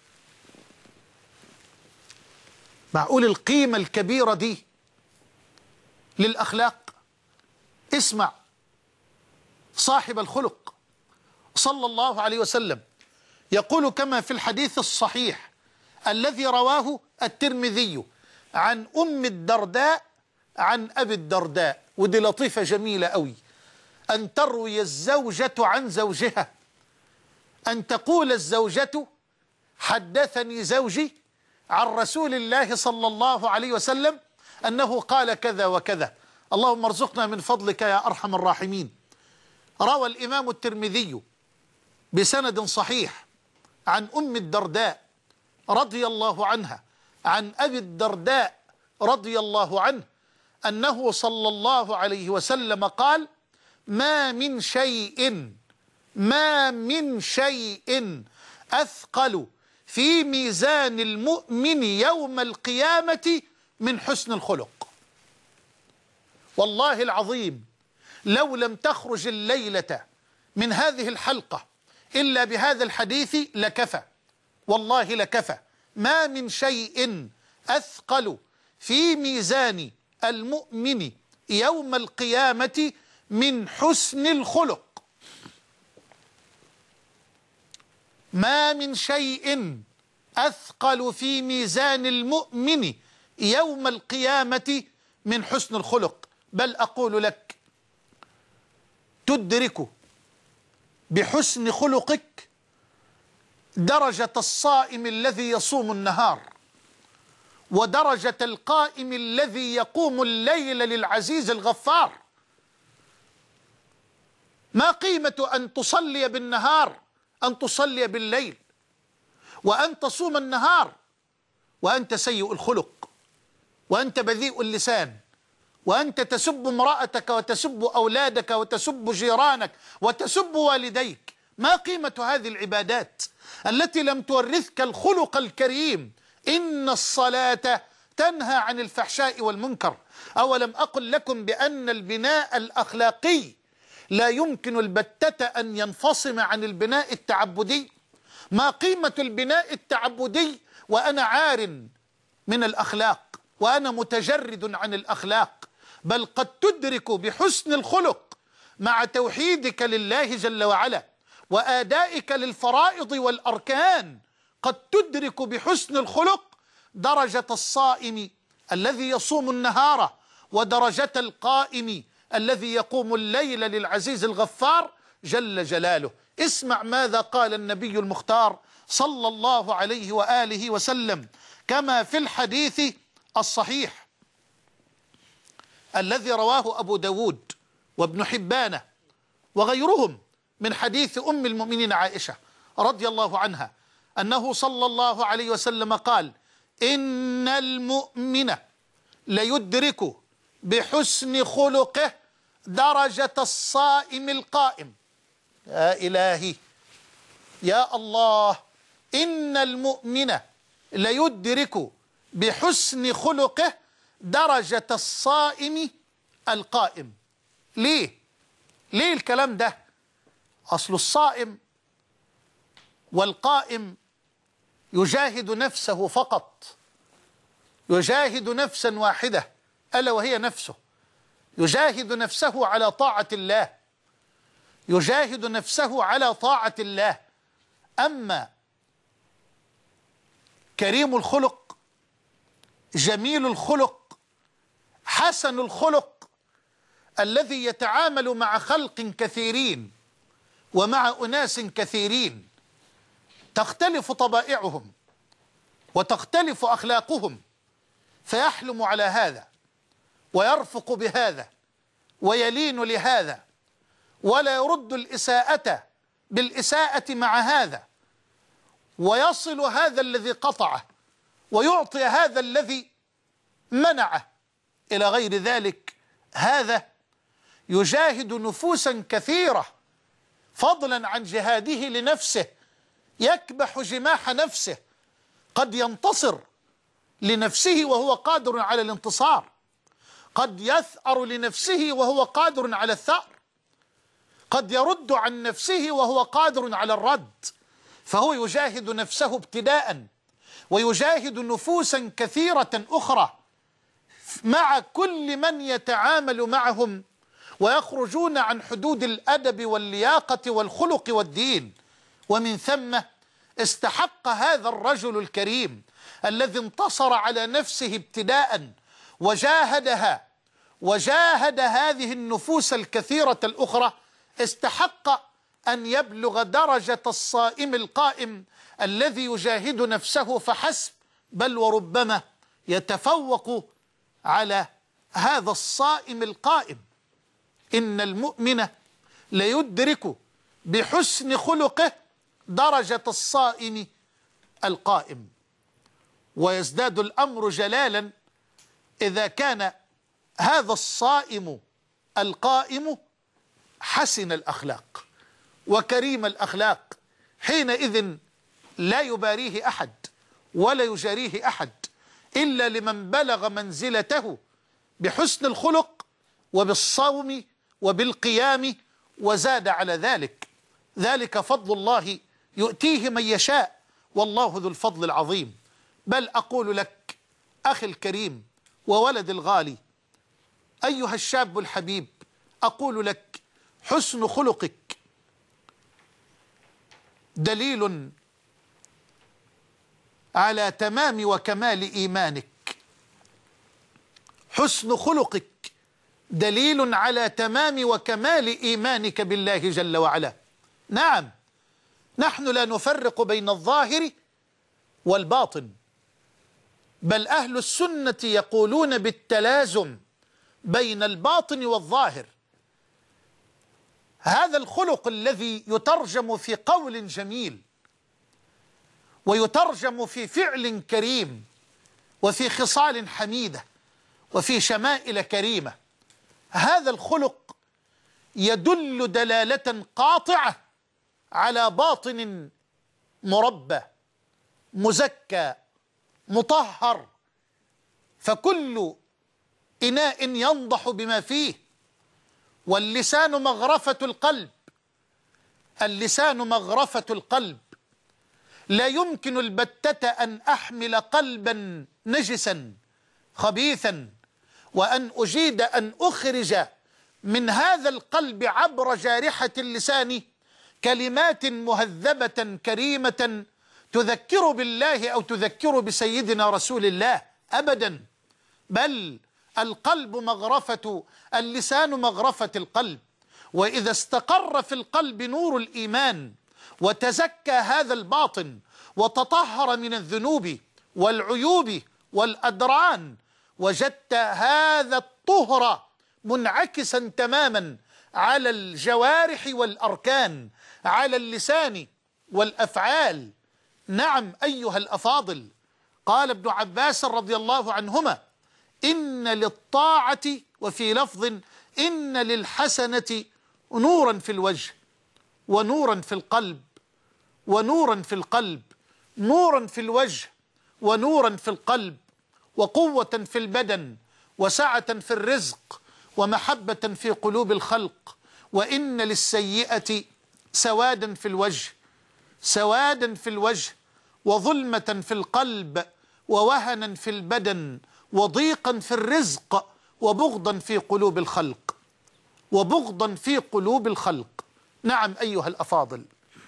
معقول القيمة الكبيرة دي للأخلاق؟ اسمع صاحب الخلق صلى الله عليه وسلم يقول كما في الحديث الصحيح الذي رواه الترمذي عن أم الدرداء عن أبي الدرداء، ودي لطيفة جميلة قوي، أن تروي الزوجة عن زوجها، أن تقول الزوجة حدثني زوجي عن رسول الله صلى الله عليه وسلم أنه قال كذا وكذا. اللهم ارزقنا من فضلك يا أرحم الراحمين. روى الإمام الترمذي بسند صحيح عن أم الدرداء رضي الله عنها عن أبي الدرداء رضي الله عنه أنه صلى الله عليه وسلم قال: ما من شيء ما من شيء أثقل في ميزان المؤمن يوم القيامة من حسن الخلق. والله العظيم لو لم تخرج الليلة من هذه الحلقة إلا بهذا الحديث لكفى، والله لكفى. ما من شيء أثقل في ميزان المؤمن يوم القيامة من حسن الخلق. ما من شيء أثقل في ميزان المؤمن يوم القيامة من حسن الخلق. بل أقول لك تدرك بحسن خلقك درجة الصائم الذي يصوم النهار، ودرجة القائم الذي يقوم الليل للعزيز الغفار. ما قيمة أن تصلي بالنهار، أن تصلي بالليل، وأن تصوم النهار وأنت سيء الخلق، وأنت بذيء اللسان، وأنت تسب امرأتك وتسب أولادك وتسب جيرانك وتسب والديك؟ ما قيمة هذه العبادات التي لم تورثك الخلق الكريم؟ إن الصلاة تنهى عن الفحشاء والمنكر. أولم أقل لكم بأن البناء الأخلاقي لا يمكن البتة أن ينفصم عن البناء التعبدي؟ ما قيمة البناء التعبدي وأنا عار من الأخلاق، وأنا متجرد عن الأخلاق؟ بل قد تدرك بحسن الخلق مع توحيدك لله جل وعلا وآدائك للفرائض والأركان، قد تدرك بحسن الخلق درجة الصائم الذي يصوم النهار ودرجة القائم الذي يقوم الليل للعزيز الغفار جل جلاله. اسمع ماذا قال النبي المختار صلى الله عليه وآله وسلم كما في الحديث الصحيح الذي رواه أبو داود وابن حبان وغيرهم من حديث أم المؤمنين عائشة رضي الله عنها أنه صلى الله عليه وسلم قال: إن المؤمن ليدرك بحسن خلقه درجة الصائم القائم. يا إلهي يا الله، إن المؤمن ليدرك بحسن خلقه درجة الصائم القائم. ليه؟ ليه الكلام ده؟ أصل الصائم والقائم يجاهد نفسه فقط، يجاهد نفسا واحدة ألا وهي نفسه، يجاهد نفسه على طاعة الله، يجاهد نفسه على طاعة الله. أما كريم الخلق، جميل الخلق، حسن الخلق الذي يتعامل مع خلق كثيرين ومع أناس كثيرين تختلف طبائعهم وتختلف أخلاقهم، فيحلم على هذا ويرفق بهذا ويلين لهذا، ولا يرد الإساءة بالإساءة مع هذا، ويصل هذا الذي قطعه ويعطي هذا الذي منعه إلى غير ذلك. هذا يجاهد نفوسا كثيرة فضلا عن جهاده لنفسه، يكبح جماح نفسه، قد ينتصر لنفسه وهو قادر على الانتصار، قد يثأر لنفسه وهو قادر على الثأر، قد يرد عن نفسه وهو قادر على الرد. فهو يجاهد نفسه ابتداء، ويجاهد نفوسا كثيرة أخرى مع كل من يتعامل معهم ويخرجون عن حدود الأدب واللياقة والخلق والدين. ومن ثم استحق هذا الرجل الكريم الذي انتصر على نفسه ابتداء وجاهدها وجاهد هذه النفوس الكثيرة الأخرى، استحق أن يبلغ درجة الصائم القائم الذي يجاهد نفسه فحسب، بل وربما يتفوق على هذا الصائم القائم. إن المؤمن ليدرك بحسن خلقه درجة الصائم القائم، ويزداد الأمر جلالا إذا كان هذا الصائم القائم حسن الأخلاق وكريم الأخلاق، حينئذ لا يباريه أحد ولا يجاريه أحد إلا لمن بلغ منزلته بحسن الخلق وبالصوم وبالقيام وزاد على ذلك. ذلك فضل الله يؤتيه من يشاء، والله ذو الفضل العظيم. بل أقول لك أخي الكريم وولد الغالي، أيها الشاب الحبيب، أقول لك حسن خلقك دليل على تمام وكمال إيمانك. حسن خلقك دليل على تمام وكمال إيمانك بالله جل وعلا. نعم، نحن لا نفرق بين الظاهر والباطن، بل أهل السنة يقولون بالتلازم بين الباطن والظاهر. هذا الخلق الذي يترجم في قول جميل ويترجم في فعل كريم وفي خصال حميدة وفي شمائل كريمة، هذا الخلق يدل دلالة قاطعة على باطن مربى مزكى مطهر، فكل إناء ينضح بما فيه. واللسان مغرفة القلب، اللسان مغرفة القلب، لا يمكن البتة أن أحمل قلبا نجسا خبيثا وأن أجيد أن أخرج من هذا القلب عبر جارحة اللسان كلمات مهذبة كريمة تذكر بالله أو تذكر بسيدنا رسول الله، أبدا. بل القلب مغرفة، اللسان مغرفة القلب، وإذا استقر في القلب نور الإيمان وتزكى هذا الباطن وتطهر من الذنوب والعيوب والأدران، وجدت هذا الطهر منعكسا تماما على الجوارح والأركان، على اللسان والأفعال. نعم أيها الأفاضل، قال ابن عباس رضي الله عنهما: إن للطاعة، وفي لفظ إن للحسنة، نورا في الوجه ونورا في القلب ونورا في القلب، نورا في الوجه ونورا في القلب، وقوة في البدن وسعة في الرزق ومحبة في قلوب الخلق. وإن للسيئة سوادا في الوجه، سوادا في الوجه، وظلمة في القلب، ووهنا في البدن، وضيقا في الرزق، وبغضا في قلوب الخلق، وبغضا في قلوب الخلق. نعم أيها الأفاضل،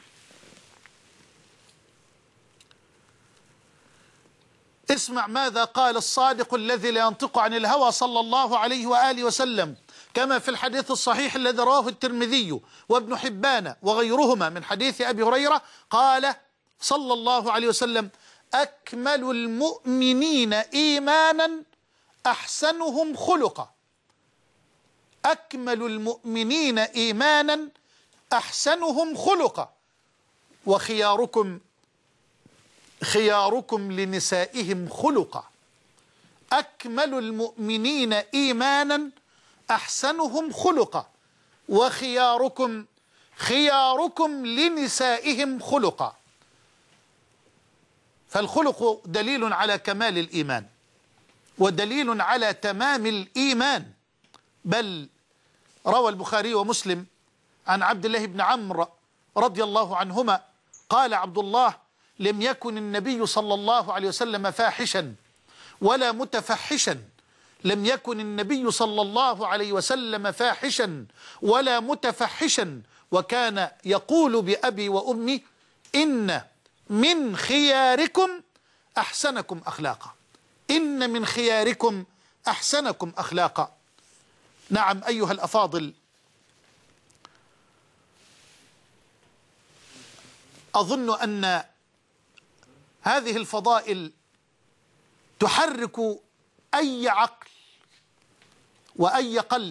اسمع ماذا قال الصادق الذي لا ينطق عن الهوى صلى الله عليه وآله وسلم، كما في الحديث الصحيح الذي رواه الترمذي وابن حبان وغيرهما من حديث أبي هريرة، قال صلى الله عليه وسلم: أكمل المؤمنين إيمانا أحسنهم خلقا. أكمل المؤمنين إيمانا أحسنهم خلقا، وخياركم خياركم لنسائهم خلقا. أكمل المؤمنين إيمانا أحسنهم خلقا، وخياركم خياركم لنسائهم خلقا. فالخلق دليل على كمال الإيمان ودليل على تمام الإيمان. بل روى البخاري ومسلم عن عبد الله بن عمرو رضي الله عنهما قال عبد الله: لم يكن النبي صلى الله عليه وسلم فاحشا ولا متفحشا، لم يكن النبي صلى الله عليه وسلم فاحشا ولا متفحشا، وكان يقول بأبي وأمي: إن من خياركم أحسنكم أخلاقا، إن من خياركم أحسنكم أخلاقا. نعم أيها الأفاضل، أظن أن هذه الفضائل تحرك أي عقل وأي قلب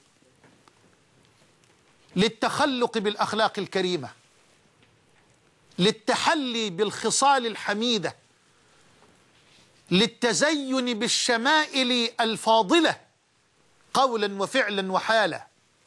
للتخلق بالأخلاق الكريمة، للتحلي بالخصال الحميدة، للتزين بالشمائل الفاضلة قولا وفعلا وحالا.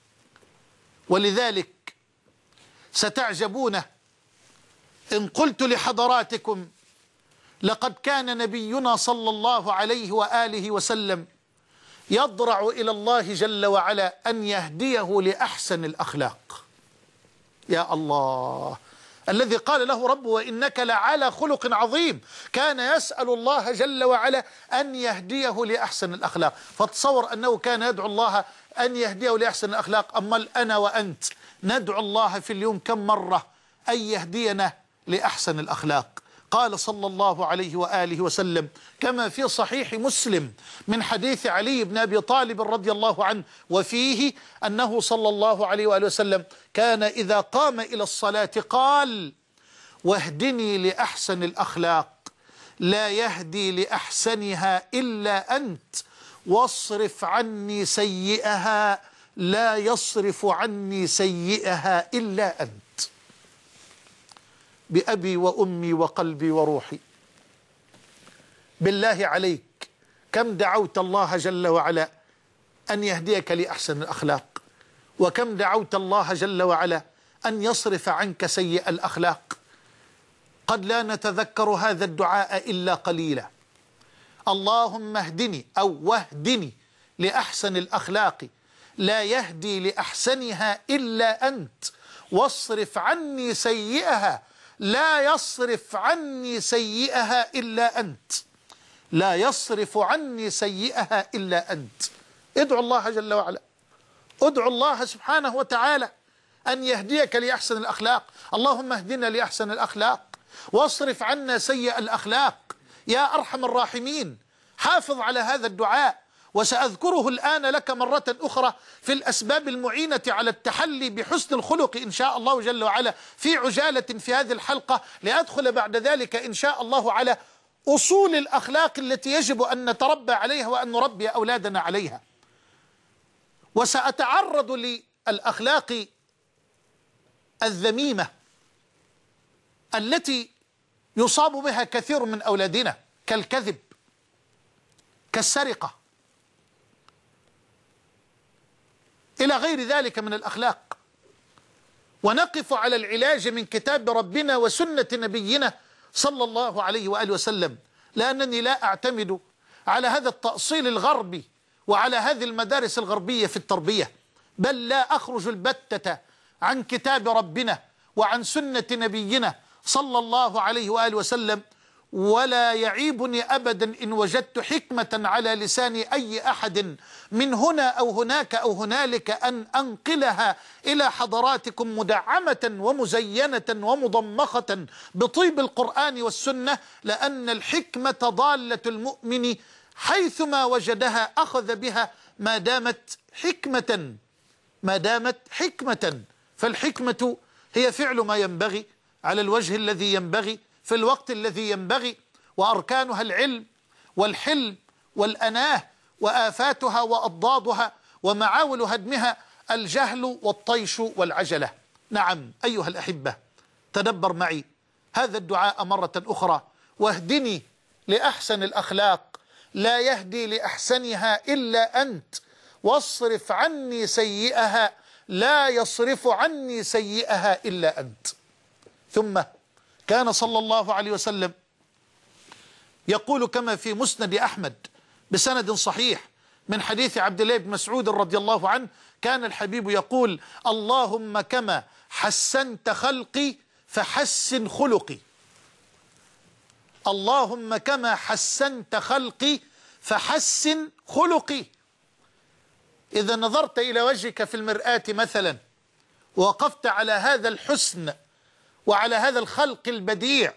ولذلك ستعجبون إن قلت لحضراتكم: لقد كان نبينا صلى الله عليه وآله وسلم يضرع إلى الله جل وعلا أن يهديه لأحسن الأخلاق. يا الله، الذي قال له ربه: وإنك لعلى خلق عظيم، كان يسأل الله جل وعلا أن يهديه لأحسن الأخلاق. فتصور أنه كان يدعو الله أن يهديه لأحسن الأخلاق. أما أنا وأنت ندعو الله في اليوم كم مرة أن يهدينا لأحسن الأخلاق؟ قال صلى الله عليه وآله وسلم كما في صحيح مسلم من حديث علي بن أبي طالب رضي الله عنه، وفيه أنه صلى الله عليه وآله وسلم كان إذا قام إلى الصلاة قال: واهدني لأحسن الأخلاق لا يهدي لأحسنها إلا أنت، واصرف عني سيئها لا يصرف عني سيئها إلا أنت. بأبي وأمي وقلبي وروحي، بالله عليك كم دعوت الله جل وعلا أن يهديك لأحسن الأخلاق، وكم دعوت الله جل وعلا أن يصرف عنك سيئ الأخلاق. قد لا نتذكر هذا الدعاء إلا قليلا. اللهم اهدني أو واهدني لأحسن الأخلاق لا يهدي لأحسنها إلا أنت، واصرف عني سيئها لا يصرف عني سيئها إلا أنت، لا يصرف عني سيئها إلا أنت. ادعو الله جل وعلا، ادعو الله سبحانه وتعالى أن يهديك لأحسن الأخلاق. اللهم اهدنا لأحسن الأخلاق واصرف عنا سيئ الأخلاق يا أرحم الراحمين. حافظ على هذا الدعاء، وسأذكره الآن لك مرة أخرى في الأسباب المعينة على التحلي بحسن الخلق إن شاء الله جل وعلا في عجالة في هذه الحلقة، لأدخل بعد ذلك إن شاء الله على أصول الأخلاق التي يجب أن نتربى عليها وأن نربي أولادنا عليها. وسأتعرض للأخلاق الذميمة التي يصاب بها كثير من أولادنا، كالكذب، كالسرقة، إلى غير ذلك من الأخلاق. ونقف على العلاج من كتاب ربنا وسنة نبينا صلى الله عليه وآله وسلم، لأنني لا أعتمد على هذا التأصيل الغربي وعلى هذه المدارس الغربية في التربية، بل لا أخرج البتة عن كتاب ربنا وعن سنة نبينا صلى الله عليه وآله وسلم. ولا يعيبني أبدا إن وجدت حكمة على لسان أي أحد من هنا أو هناك أو هنالك أن أنقلها إلى حضراتكم مدعمة ومزينة ومضمخة بطيب القرآن والسنة، لأن الحكمة ضالة المؤمن حيثما وجدها أخذ بها ما دامت حكمة، ما دامت حكمة. فالحكمة هي فعل ما ينبغي على الوجه الذي ينبغي في الوقت الذي ينبغي، وأركانها العلم والحلم والأناه، وآفاتها وأضدادها ومعاول هدمها الجهل والطيش والعجلة. نعم أيها الأحبة، تدبر معي هذا الدعاء مرة أخرى: واهدني لأحسن الأخلاق لا يهدي لأحسنها إلا أنت، واصرف عني سيئها لا يصرف عني سيئها إلا أنت. ثم كان صلى الله عليه وسلم يقول كما في مسند أحمد بسند صحيح من حديث عبد الله بن مسعود رضي الله عنه: كان الحبيب يقول: اللهم كما حسنت خلقي فحسن خلقي. اللهم كما حسنت خلقي فحسن خلقي. إذا نظرت إلى وجهك في المرآة مثلا ووقفت على هذا الحسن وعلى هذا الخلق البديع،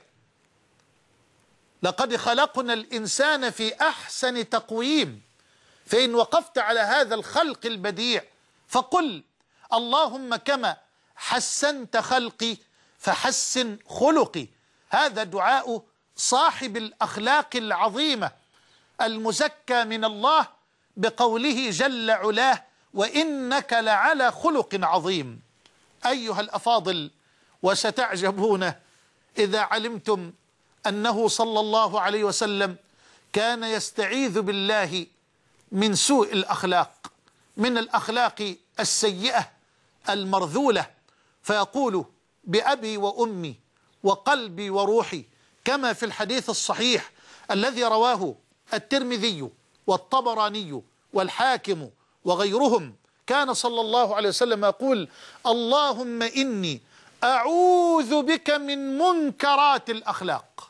لقد خلقنا الإنسان في أحسن تقويم، فإن وقفت على هذا الخلق البديع فقل: اللهم كما حسنت خلقي فحسن خلقي. هذا دعاء صاحب الأخلاق العظيمة المزكى من الله بقوله جل علاه: وإنك لعلى خلق عظيم. أيها الأفاضل، وستعجبون إذا علمتم أنه صلى الله عليه وسلم كان يستعيذ بالله من سوء الأخلاق، من الأخلاق السيئة المرذولة، فيقول: بأبي وأمي وقلبي وروحي، كما في الحديث الصحيح الذي رواه الترمذي والطبراني والحاكم وغيرهم، كان صلى الله عليه وسلم يقول: اللهم إني أعوذ بك من منكرات الأخلاق.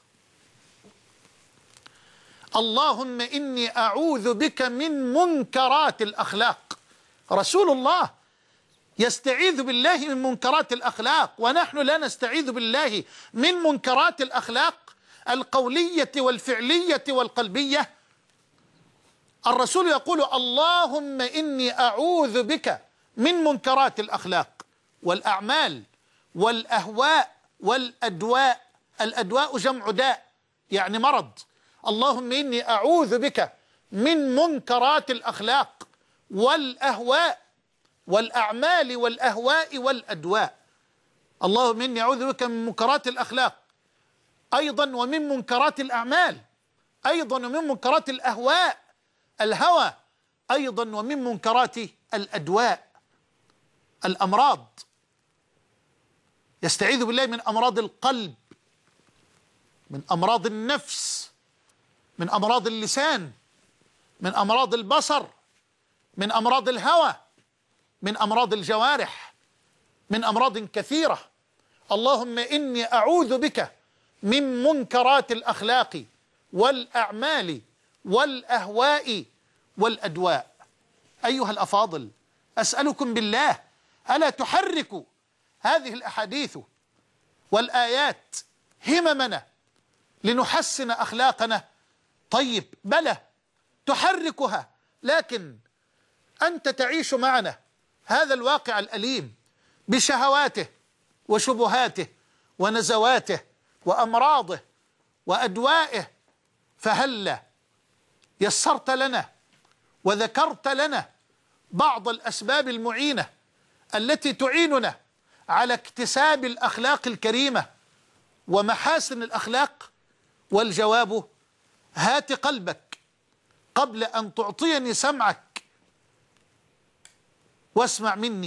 اللهم إني أعوذ بك من منكرات الأخلاق. رسول الله يستعيذ بالله من منكرات الأخلاق، ونحن لا نستعيذ بالله من منكرات الأخلاق القولية والفعلية والقلبية. الرسول يقول: اللهم إني أعوذ بك من منكرات الأخلاق والأعمال والأهواء والأدواء. الأدواء جمع داء، يعني مرض. اللهم إني أعوذ بك من منكرات الأخلاق والأهواء والأعمال والأهواء والأدواء. اللهم إني أعوذ بك من منكرات الأخلاق أيضا، ومن منكرات الأعمال أيضا، ومن منكرات الأهواء الهوى أيضا، ومن منكرات الأدواء الأمراض. يستعيذ بالله من أمراض القلب، من أمراض النفس، من أمراض اللسان، من أمراض البصر، من أمراض الهوى، من أمراض الجوارح، من أمراض كثيرة. اللهم إني أعوذ بك من منكرات الأخلاق والأعمال والأهواء والأدواء. أيها الأفاضل، أسألكم بالله، ألا تحرك هذه الأحاديث والآيات هممنا لنحسن أخلاقنا؟ طيب، بلى تحركها، لكن أنت تعيش معنا هذا الواقع الأليم بشهواته وشبهاته ونزواته وأمراضه وأدوائه، فهلا يسرت لنا وذكرت لنا بعض الأسباب المعينة التي تعيننا على اكتساب الأخلاق الكريمة ومحاسن الأخلاق؟ والجواب: هات قلبك قبل أن تعطيني سمعك، واسمع مني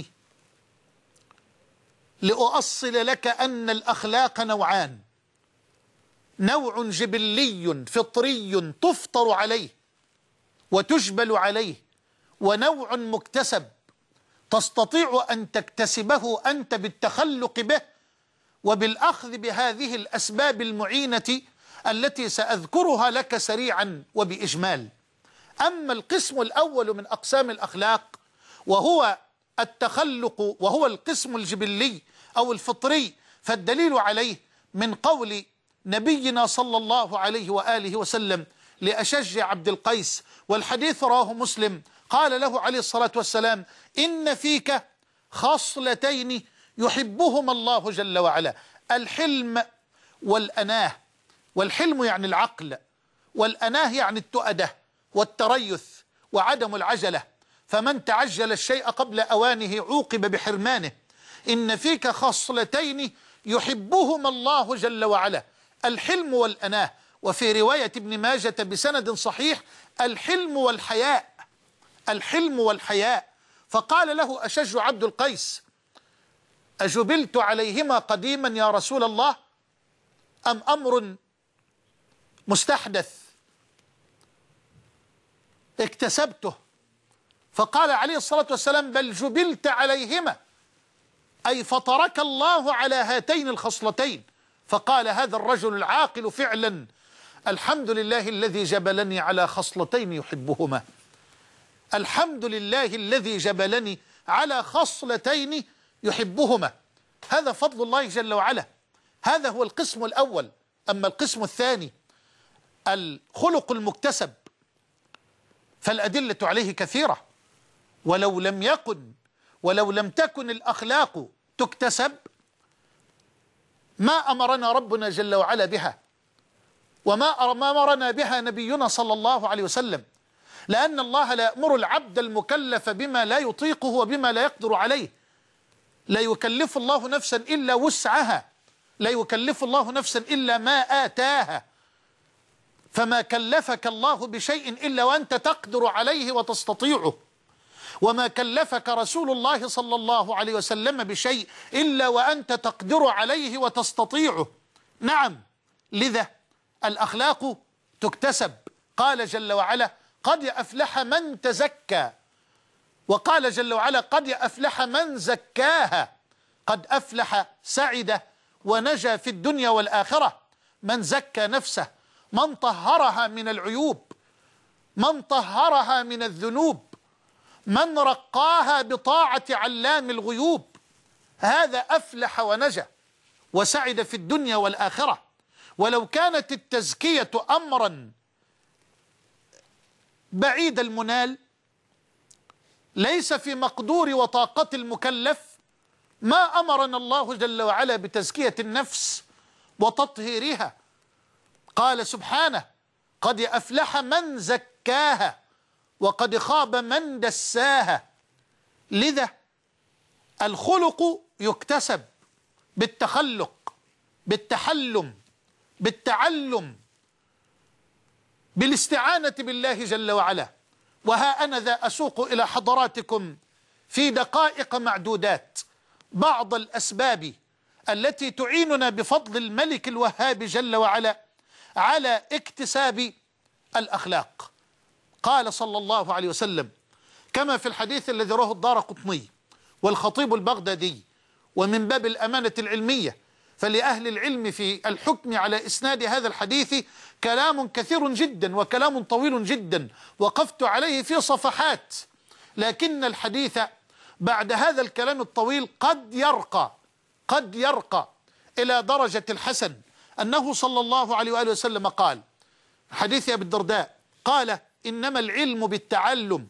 لأؤصل لك أن الأخلاق نوعان: نوع جبلي فطري تفطر عليه وتجبل عليه، ونوع مكتسب تستطيع أن تكتسبه أنت بالتخلق به وبالأخذ بهذه الأسباب المعينة التي سأذكرها لك سريعا وبإجمال. أما القسم الأول من أقسام الأخلاق وهو التخلق، وهو القسم الجبلي أو الفطري، فالدليل عليه من قول نبينا صلى الله عليه وآله وسلم لأشج عبد القيس، والحديث رواه مسلم، قال له عليه الصلاة والسلام: إن فيك خصلتين يحبهما الله جل وعلا: الحلم والأناه. والحلم يعني العقل، والأناه يعني التؤدة والتريث وعدم العجلة، فمن تعجل الشيء قبل أوانه عوقب بحرمانه. إن فيك خصلتين يحبهما الله جل وعلا: الحلم والأناه. وفي رواية ابن ماجة بسند صحيح: الحلم والحياء، الحلم والحياء. فقال له أشج عبد القيس: أجبلت عليهما قديما يا رسول الله أم أمر مستحدث؟ اكتسبته. فقال عليه الصلاة والسلام بل جبلت عليهما، أي فطرك الله على هاتين الخصلتين. فقال هذا الرجل العاقل فعلا الحمد لله الذي جبلني على خصلتين يحبهما، الحمد لله الذي جبلني على خصلتين يحبهما. هذا فضل الله جل وعلا. هذا هو القسم الأول. أما القسم الثاني الخلق المكتسب فالأدلة عليه كثيرة، ولو لم يكن ولو لم تكن الأخلاق تكتسب ما أمرنا ربنا جل وعلا بها، وما أمرنا بها نبينا صلى الله عليه وسلم، لأن الله لا يأمر العبد المكلف بما لا يطيقه وبما لا يقدر عليه. لا يكلف الله نفسا إلا وسعها، لا يكلف الله نفسا إلا ما آتاها. فما كلفك الله بشيء إلا وأنت تقدر عليه وتستطيعه، وما كلفك رسول الله صلى الله عليه وسلم بشيء إلا وأنت تقدر عليه وتستطيعه. نعم، لذا الأخلاق تكتسب. قال جل وعلا قد أفلح من تزكى، وقال جل وعلا قد أفلح من زكاها. قد أفلح سعد ونجا في الدنيا والآخرة من زكى نفسه، من طهرها من العيوب، من طهرها من الذنوب، من رقاها بطاعة علام الغيوب. هذا أفلح ونجا وسعد في الدنيا والآخرة. ولو كانت التزكية أمرا بعيد المنال ليس في مقدور وطاقة المكلف ما أمرنا الله جل وعلا بتزكية النفس وتطهيرها. قال سبحانه قد أفلح من زكاها وقد خاب من دساها. لذا الخلق يكتسب بالتخلق، بالتحلم، بالتعلم، بالاستعانة بالله جل وعلا. وها أنا ذا أسوق إلى حضراتكم في دقائق معدودات بعض الأسباب التي تعيننا بفضل الملك الوهاب جل وعلا على اكتساب الأخلاق. قال صلى الله عليه وسلم كما في الحديث الذي رواه الدارقطني والخطيب البغدادي، ومن باب الأمانة العلمية فلأهل العلم في الحكم على إسناد هذا الحديث كلام كثير جدا وكلام طويل جدا وقفت عليه في صفحات، لكن الحديث بعد هذا الكلام الطويل قد يرقى قد يرقى إلى درجة الحسن. أنه صلى الله عليه وآله وسلم قال حديث أبي الدرداء قال إنما العلم بالتعلم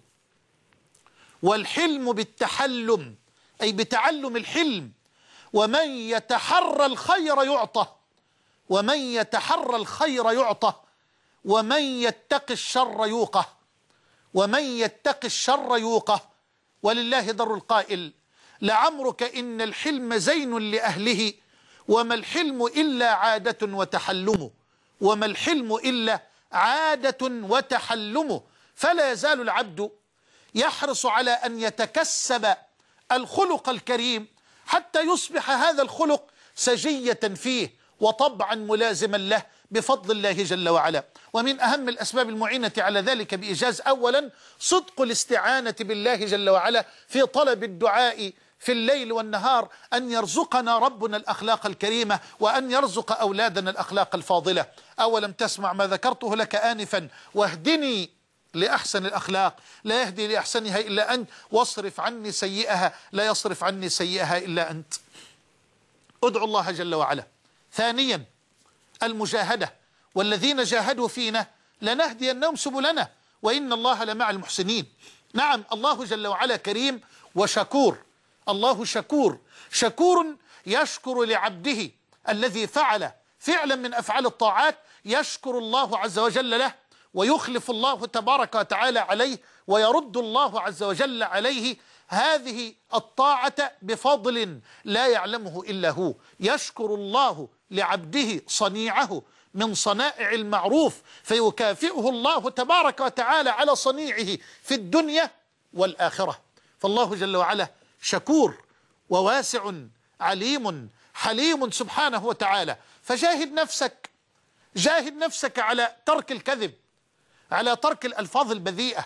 والحلم بالتحلم، أي بتعلم الحلم. ومن يتحرى الخير يعطى، ومن يتحرى الخير يعطى، ومن يتق الشر يوقه، ومن يتق الشر يوقه. ولله در القائل لعمرك إن الحلم زين لأهله وما الحلم إلا عادة وتحلم، وما الحلم إلا عادة وتحلم. فلا يزال العبد يحرص على أن يتكسب الخلق الكريم حتى يصبح هذا الخلق سجية فيه وطبعا ملازما له بفضل الله جل وعلا. ومن أهم الأسباب المعينة على ذلك بإيجاز أولا صدق الاستعانة بالله جل وعلا في طلب الدعاء في الليل والنهار، أن يرزقنا ربنا الأخلاق الكريمة وأن يرزق أولادنا الأخلاق الفاضلة. أولم تسمع ما ذكرته لك آنفا واهدني لأحسن الأخلاق لا يهدي لأحسنها إلا أنت واصرف عني سيئها لا يصرف عني سيئها إلا أنت. ادعو الله جل وعلا. ثانيا المجاهدة، والذين جاهدوا فينا لنهدينهم سبلنا وإن الله لمع المحسنين. نعم، الله جل وعلا كريم وشكور. الله شكور، شكور يشكر لعبده الذي فعل فعلا من أفعال الطاعات، يشكر الله عز وجل له ويخلف الله تبارك وتعالى عليه ويرد الله عز وجل عليه هذه الطاعة بفضل لا يعلمه إلا هو. يشكر الله لعبده صنيعه من صنائع المعروف فيكافئه الله تبارك وتعالى على صنيعه في الدنيا والآخرة. فالله جل وعلا شكور وواسع عليم حليم سبحانه وتعالى. فجاهد نفسك، جاهد نفسك على ترك الكذب، على ترك الألفاظ البذيئة،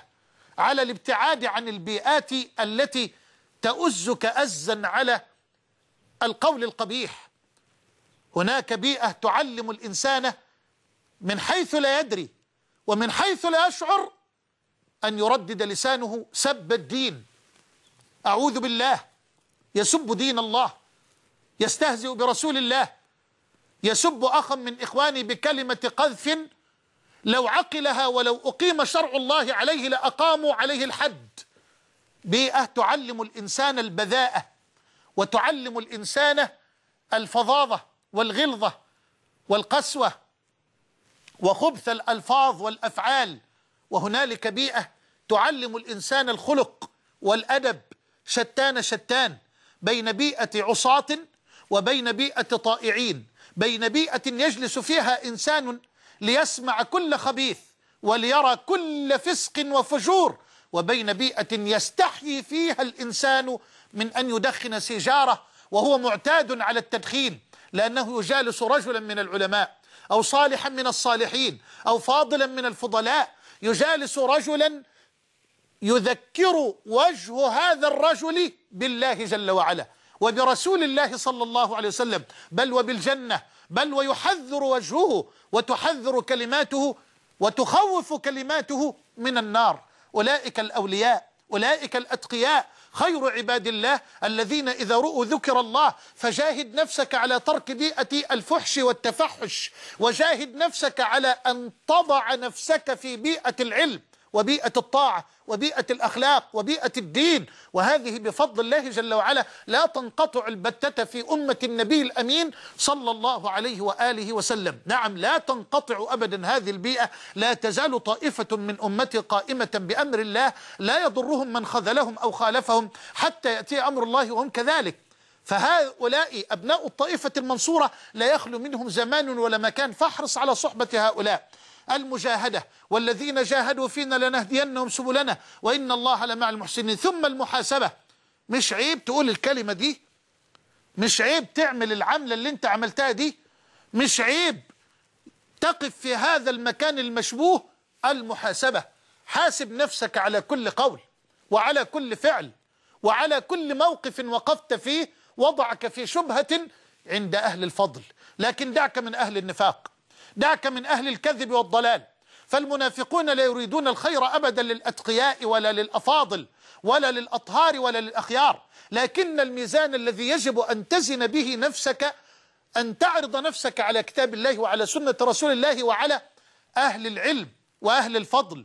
على الابتعاد عن البيئات التي تؤزك أزا على القول القبيح. هناك بيئة تعلم الإنسان من حيث لا يدري ومن حيث لا يشعر أن يردد لسانه سب الدين، أعوذ بالله، يسب دين الله، يستهزئ برسول الله، يسب أخا من إخواني بكلمة قذف لو عقلها ولو أقيم شرع الله عليه لأقاموا عليه الحد. بيئة تعلم الإنسان البذاءة وتعلم الإنسان الفظاظة والغلظة والقسوة وخبث الألفاظ والأفعال. وهنالك بيئة تعلم الإنسان الخلق والأدب. شتان شتان بين بيئة عصاة وبين بيئة طائعين، بين بيئة يجلس فيها إنسان ليسمع كل خبيث وليرى كل فسق وفجور، وبين بيئة يستحيي فيها الإنسان من أن يدخن سيجارة وهو معتاد على التدخين، لأنه يجالس رجلا من العلماء أو صالحا من الصالحين أو فاضلا من الفضلاء، يجالس رجلا يذكر وجه هذا الرجل بالله جل وعلا وبرسول الله صلى الله عليه وسلم، بل وبالجنة، بل ويحذر وجهه وتحذر كلماته وتخوف كلماته من النار. أولئك الأولياء، أولئك الأتقياء، خير عباد الله الذين إذا رؤوا ذكر الله. فجاهد نفسك على ترك بيئة الفحش والتفحش، وجاهد نفسك على أن تضع نفسك في بيئة العلم وبيئة الطاعة وبيئة الأخلاق وبيئة الدين، وهذه بفضل الله جل وعلا لا تنقطع البتة في أمة النبي الأمين صلى الله عليه وآله وسلم. نعم، لا تنقطع أبدا هذه البيئة. لا تزال طائفة من أمتي قائمة بأمر الله لا يضرهم من خذلهم أو خالفهم حتى يأتي أمر الله وهم كذلك. فهؤلاء أبناء الطائفة المنصورة لا يخلو منهم زمان ولا مكان، فاحرص على صحبة هؤلاء. المجاهدة، والذين جاهدوا فينا لنهدينهم سبلنا وإن الله لمع المحسنين. ثم المحاسبة. مش عيب تقول الكلمة دي، مش عيب تعمل العملة اللي انت عملتها دي، مش عيب تقف في هذا المكان المشبوه. المحاسبة، حاسب نفسك على كل قول وعلى كل فعل وعلى كل موقف وقفت فيه وضعك في شبهة عند أهل الفضل، لكن دعك من أهل النفاق، دعك من أهل الكذب والضلال. فالمنافقون لا يريدون الخير أبدا للأتقياء ولا للأفاضل ولا للأطهار ولا للأخيار، لكن الميزان الذي يجب أن تزن به نفسك أن تعرض نفسك على كتاب الله وعلى سنة رسول الله وعلى أهل العلم وأهل الفضل.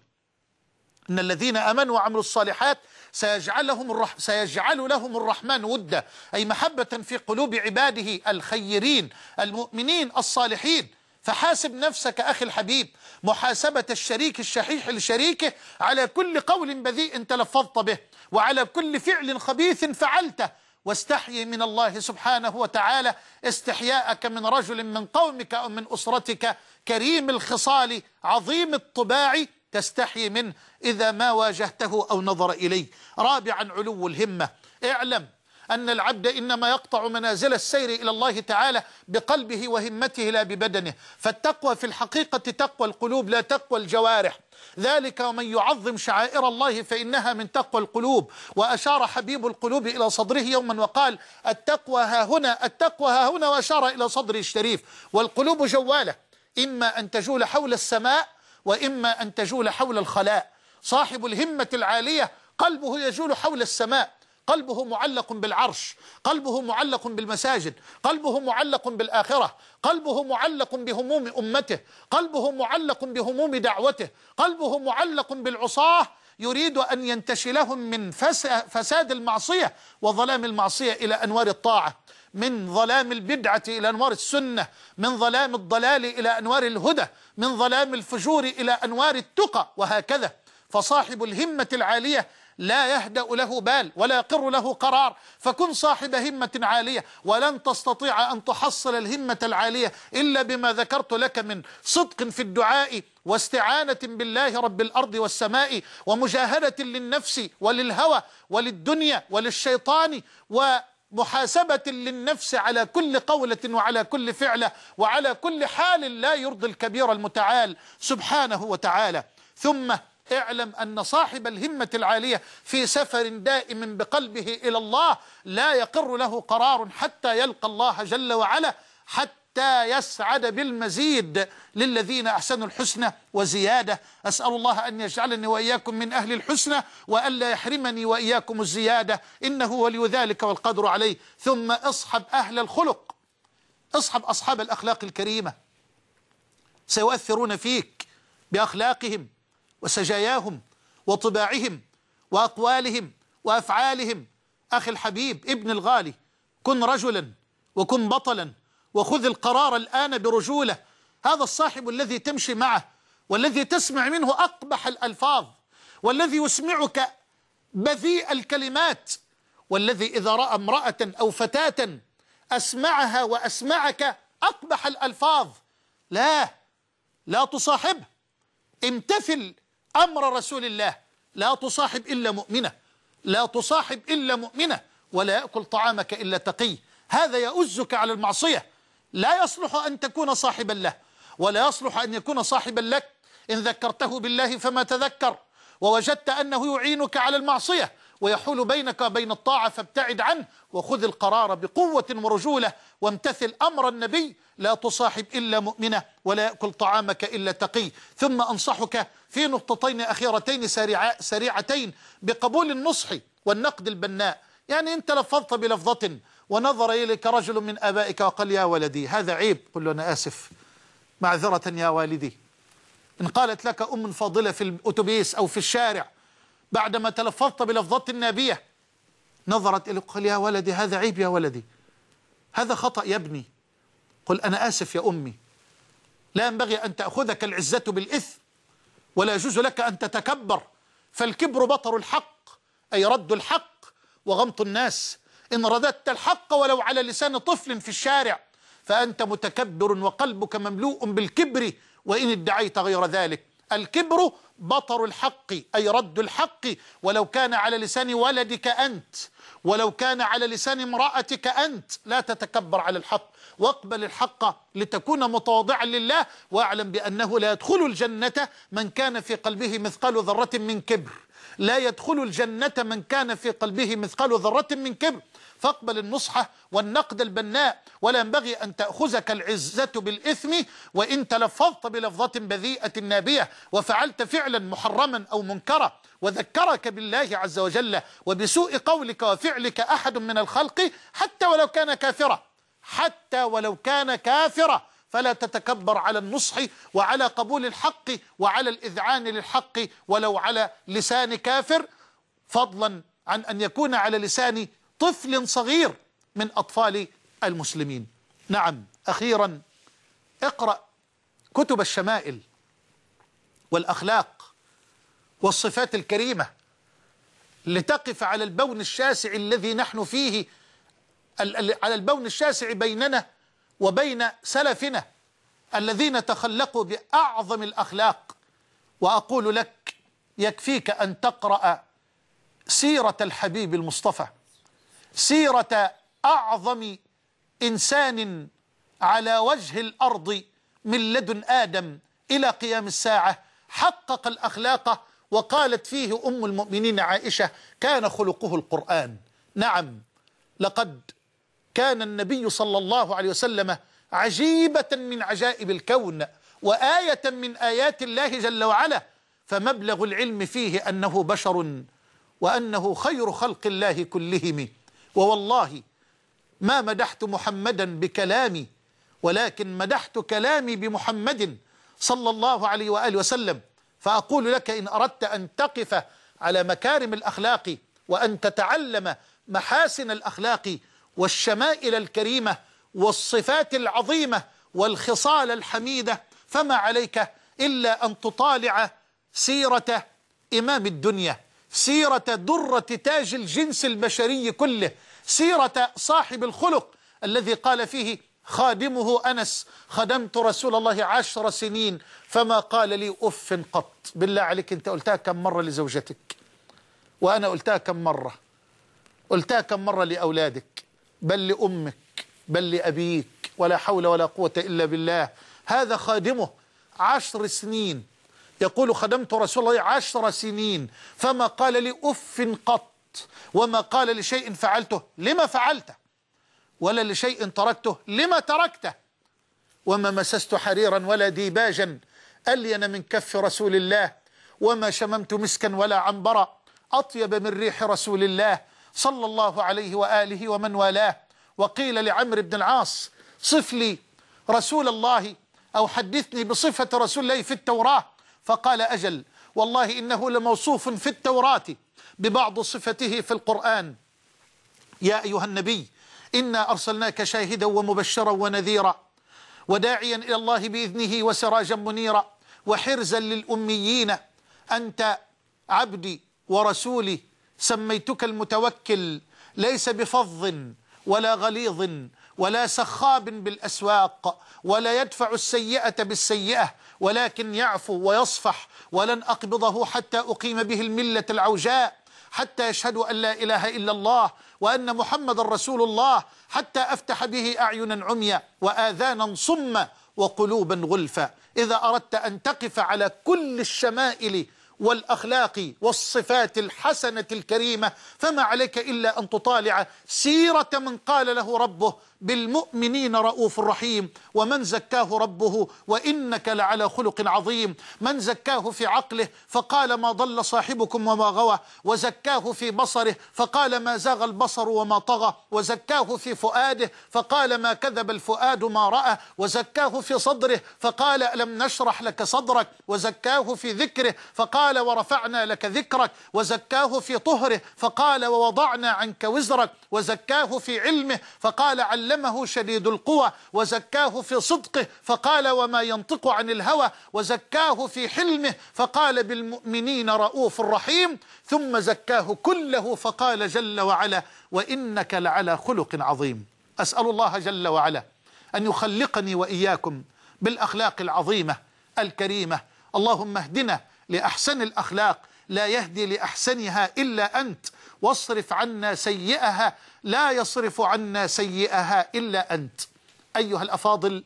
إن الذين آمنوا وعملوا الصالحات سيجعل لهم الرح... سيجعل لهم الرحمن ودا، أي محبة في قلوب عباده الخيرين المؤمنين الصالحين. فحاسب نفسك أخي الحبيب محاسبة الشريك الشحيح لشريكه على كل قول بذيء تلفظت به وعلى كل فعل خبيث فعلته، واستحيي من الله سبحانه وتعالى استحياءك من رجل من قومك أو من أسرتك كريم الخصال عظيم الطباع تستحيي منه إذا ما واجهته أو نظر إليه. رابعا علو الهمة. اعلم أن العبد إنما يقطع منازل السير إلى الله تعالى بقلبه وهمته لا ببدنه، فالتقوى في الحقيقة تقوى القلوب لا تقوى الجوارح. ذلك ومن يعظم شعائر الله فإنها من تقوى القلوب. وأشار حبيب القلوب إلى صدره يوما وقال التقوى ها هنا، التقوى ها هنا، وأشار إلى صدره الشريف. والقلوب جوالة، إما أن تجول حول السماء وإما أن تجول حول الخلاء. صاحب الهمة العالية قلبه يجول حول السماء، قلبه معلق بالعرش، قلبه معلق بالمساجد، قلبه معلق بالآخرة، قلبه معلق بهموم أمته، قلبه معلق بهموم دعوته، قلبه معلق بالعصاة يريد أن ينتشلهم من فساد المعصية وظلام المعصية إلى أنوار الطاعة، من ظلام البدعة إلى أنوار السنة، من ظلام الضلال إلى أنوار الهدى، من ظلام الفجور إلى أنوار التقى، وهكذا. فصاحب الهمة العالية لا يهدأ له بال ولا يقر له قرار. فكن صاحب همة عالية، ولن تستطيع أن تحصل الهمة العالية إلا بما ذكرت لك من صدق في الدعاء واستعانة بالله رب الأرض والسماء ومجاهدة للنفس وللهوى وللدنيا وللشيطان ومحاسبة للنفس على كل قولة وعلى كل فعلة وعلى كل حال لا يرضي الكبير المتعال سبحانه وتعالى. ثم اعلم أن صاحب الهمة العالية في سفر دائم بقلبه إلى الله لا يقر له قرار حتى يلقى الله جل وعلا، حتى يسعد بالمزيد للذين أحسنوا الحسنى وزيادة. أسأل الله أن يجعلني وإياكم من أهل الحسنى وألا يحرمني وإياكم الزيادة، إنه ولي ذلك والقدر عليه. ثم اصحب أهل الخلق، اصحب أصحاب الأخلاق الكريمة، سيؤثرون فيك بأخلاقهم وسجاياهم وطباعهم وأقوالهم وأفعالهم. أخي الحبيب ابن الغالي، كن رجلا وكن بطلا وخذ القرار الآن برجولة. هذا الصاحب الذي تمشي معه والذي تسمع منه أقبح الألفاظ والذي يسمعك بذيء الكلمات والذي إذا رأى امرأة أو فتاة أسمعها وأسمعك أقبح الألفاظ، لا لا تصاحبه. امتثل أمر رسول الله، لا تصاحب إلا مؤمنة، لا تصاحب إلا مؤمنة، ولا يأكل طعامك إلا تقي. هذا يؤزك على المعصية. لا يصلح أن تكون صاحبا له، ولا يصلح أن يكون صاحبا لك. إن ذكرته بالله فما تذكر، ووجدت أنه يعينك على المعصية ويحول بينك وبين الطاعة فابتعد عنه، وخذ القرار بقوة ورجولة وامتثل أمر النبي: لا تصاحب إلا مؤمنة ولا يأكل طعامك إلا تقي. ثم أنصحك في نقطتين أخيرتين سريع سريعتين بقبول النصح والنقد البناء. يعني أنت لفظت بلفظة ونظر إليك رجل من آبائك وقال: يا ولدي هذا عيب، قل له: أنا آسف، معذرة يا والدي. إن قالت لك أم فاضلة في الأتوبيس أو في الشارع بعدما تلفظت بلفظة نابية، نظرت إليك قال: يا ولدي هذا عيب، يا ولدي هذا خطأ يا ابني، قل: أنا آسف يا أمي. لا ينبغي أن تأخذك العزة بالإثم، ولا يجوز لك أن تتكبر، فالكبر بطر الحق، أي رد الحق وغمط الناس. إن رددت الحق ولو على لسان طفل في الشارع فأنت متكبر وقلبك مملوء بالكبر، وإن ادعيت غير ذلك. الكبر بطر الحق، أي رد الحق، ولو كان على لسان ولدك أنت، ولو كان على لسان امرأتك أنت. لا تتكبر على الحق، واقبل الحق لتكون متواضعا لله، واعلم بأنه لا يدخل الجنة من كان في قلبه مثقال ذرة من كبر. لا يدخل الجنة من كان في قلبه مثقال ذرة من كبر. فاقبل النصح والنقد البناء، ولا ينبغي أن تأخذك العزة بالإثم وإن تلفظت بلفظة بذيئة نابية وفعلت فعلا محرما أو منكرا وذكرك بالله عز وجل وبسوء قولك وفعلك أحد من الخلق، حتى ولو كان كافرا، حتى ولو كان كافرا، فلا تتكبر على النصح وعلى قبول الحق وعلى الإذعان للحق ولو على لسان كافر، فضلا عن أن يكون على لسان طفل صغير من أطفال المسلمين. نعم، أخيرا اقرأ كتب الشمائل والأخلاق والصفات الكريمة لتقف على البون الشاسع الذي نحن فيه، على البون الشاسع بيننا وبين سلفنا الذين تخلقوا بأعظم الأخلاق. وأقول لك: يكفيك أن تقرأ سيرة الحبيب المصطفى، سيرة أعظم إنسان على وجه الأرض من لدن آدم إلى قيام الساعة، حقق الأخلاق. وقالت فيه أم المؤمنين عائشة: كان خلقه القرآن. نعم، لقد كان النبي صلى الله عليه وسلم عجيبة من عجائب الكون وآية من آيات الله جل وعلا، فمبلغ العلم فيه أنه بشر وأنه خير خلق الله كلهم. ووالله ما مدحت محمدا بكلامي، ولكن مدحت كلامي بمحمد صلى الله عليه وآله وسلم. فأقول لك: إن أردت أن تقف على مكارم الأخلاق وأن تتعلم محاسن الأخلاق والشمائل الكريمة والصفات العظيمة والخصال الحميدة، فما عليك إلا أن تطالع سيرة إمام الدنيا، سيرة درة تاج الجنس البشري كله، سيرة صاحب الخلق الذي قال فيه خادمه أنس: خدمت رسول الله عشر سنين فما قال لي أف قط. بالله عليك، أنت قلتها كم مرة لزوجتك؟ وأنا قلتها كم مرة؟ قلتها كم مرة لأولادك؟ بل لأمك، بل لأبيك، ولا حول ولا قوة إلا بالله. هذا خادمه عشر سنين يقول خدمت رسول الله عشر سنين فما قال لي أف قط، وما قال لشيء فعلته لما فعلته، ولا لشيء تركته لما تركته، وما مسست حريرا ولا ديباجا ألين من كف رسول الله، وما شممت مسكا ولا عنبرا أطيب من ريح رسول الله صلى الله عليه وآله ومن والاه. وقيل لعمرو بن العاص صف لي رسول الله أو حدثني بصفة رسول الله في التوراة، فقال أجل والله إنه لموصوف في التوراة ببعض صفته في القرآن. يا أيها النبي إنا أرسلناك شاهدا ومبشرا ونذيرا وداعيا إلى الله بإذنه وسراجا منيرا وحرزا للأميين، أنت عبدي ورسولي سميتك المتوكل، ليس بفظ ولا غليظ ولا سخاب بالأسواق، ولا يدفع السيئة بالسيئة، ولكن يعفو ويصفح، ولن أقبضه حتى أقيم به الملة العوجاء، حتى يشهدوا أن لا إله إلا الله وأن محمد رسول الله، حتى أفتح به أعينا عميا وآذانا صما وقلوبا غلفا. إذا أردت أن تقف على كل الشمائل والأخلاق والصفات الحسنة الكريمة فما عليك إلا أن تطالع سيرة من قال له ربه بالمؤمنين رؤوف رحيم، ومن زكاه ربه وإنك لعلى خلق عظيم، من زكاه في عقله فقال ما ضل صاحبكم وما غوى، وزكاه في بصره فقال ما زاغ البصر وما طغى، وزكاه في فؤاده فقال ما كذب الفؤاد ما رأى، وزكاه في صدره فقال ألم نشرح لك صدرك، وزكاه في ذكره فقال ورفعنا لك ذكرك، وزكاه في طهره فقال ووضعنا عنك وزرك، وزكاه في علمه فقال علمه شديد القوى، وزكاه في صدقه فقال وما ينطق عن الهوى، وزكاه في حلمه فقال بالمؤمنين رؤوف رحيم، ثم زكاه كله فقال جل وعلا وإنك لعلى خلق عظيم. أسأل الله جل وعلا أن يخلقني وإياكم بالأخلاق العظيمة الكريمة. اللهم اهدنا لأحسن الأخلاق، لا يهدي لأحسنها إلا أنت، واصرف عنا سيئها لا يصرف عنا سيئها إلا أنت. أيها الأفاضل،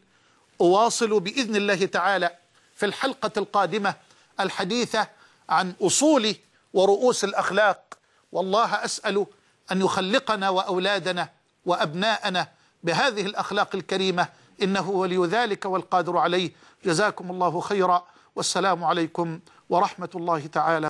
أواصل بإذن الله تعالى في الحلقة القادمة الحديثة عن أصول ورؤوس الأخلاق، والله أسأل أن يخلقنا وأولادنا وأبناءنا بهذه الأخلاق الكريمة، إنه ولي ذلك والقادر عليه. جزاكم الله خيرا، والسلام عليكم ورحمة الله تعالى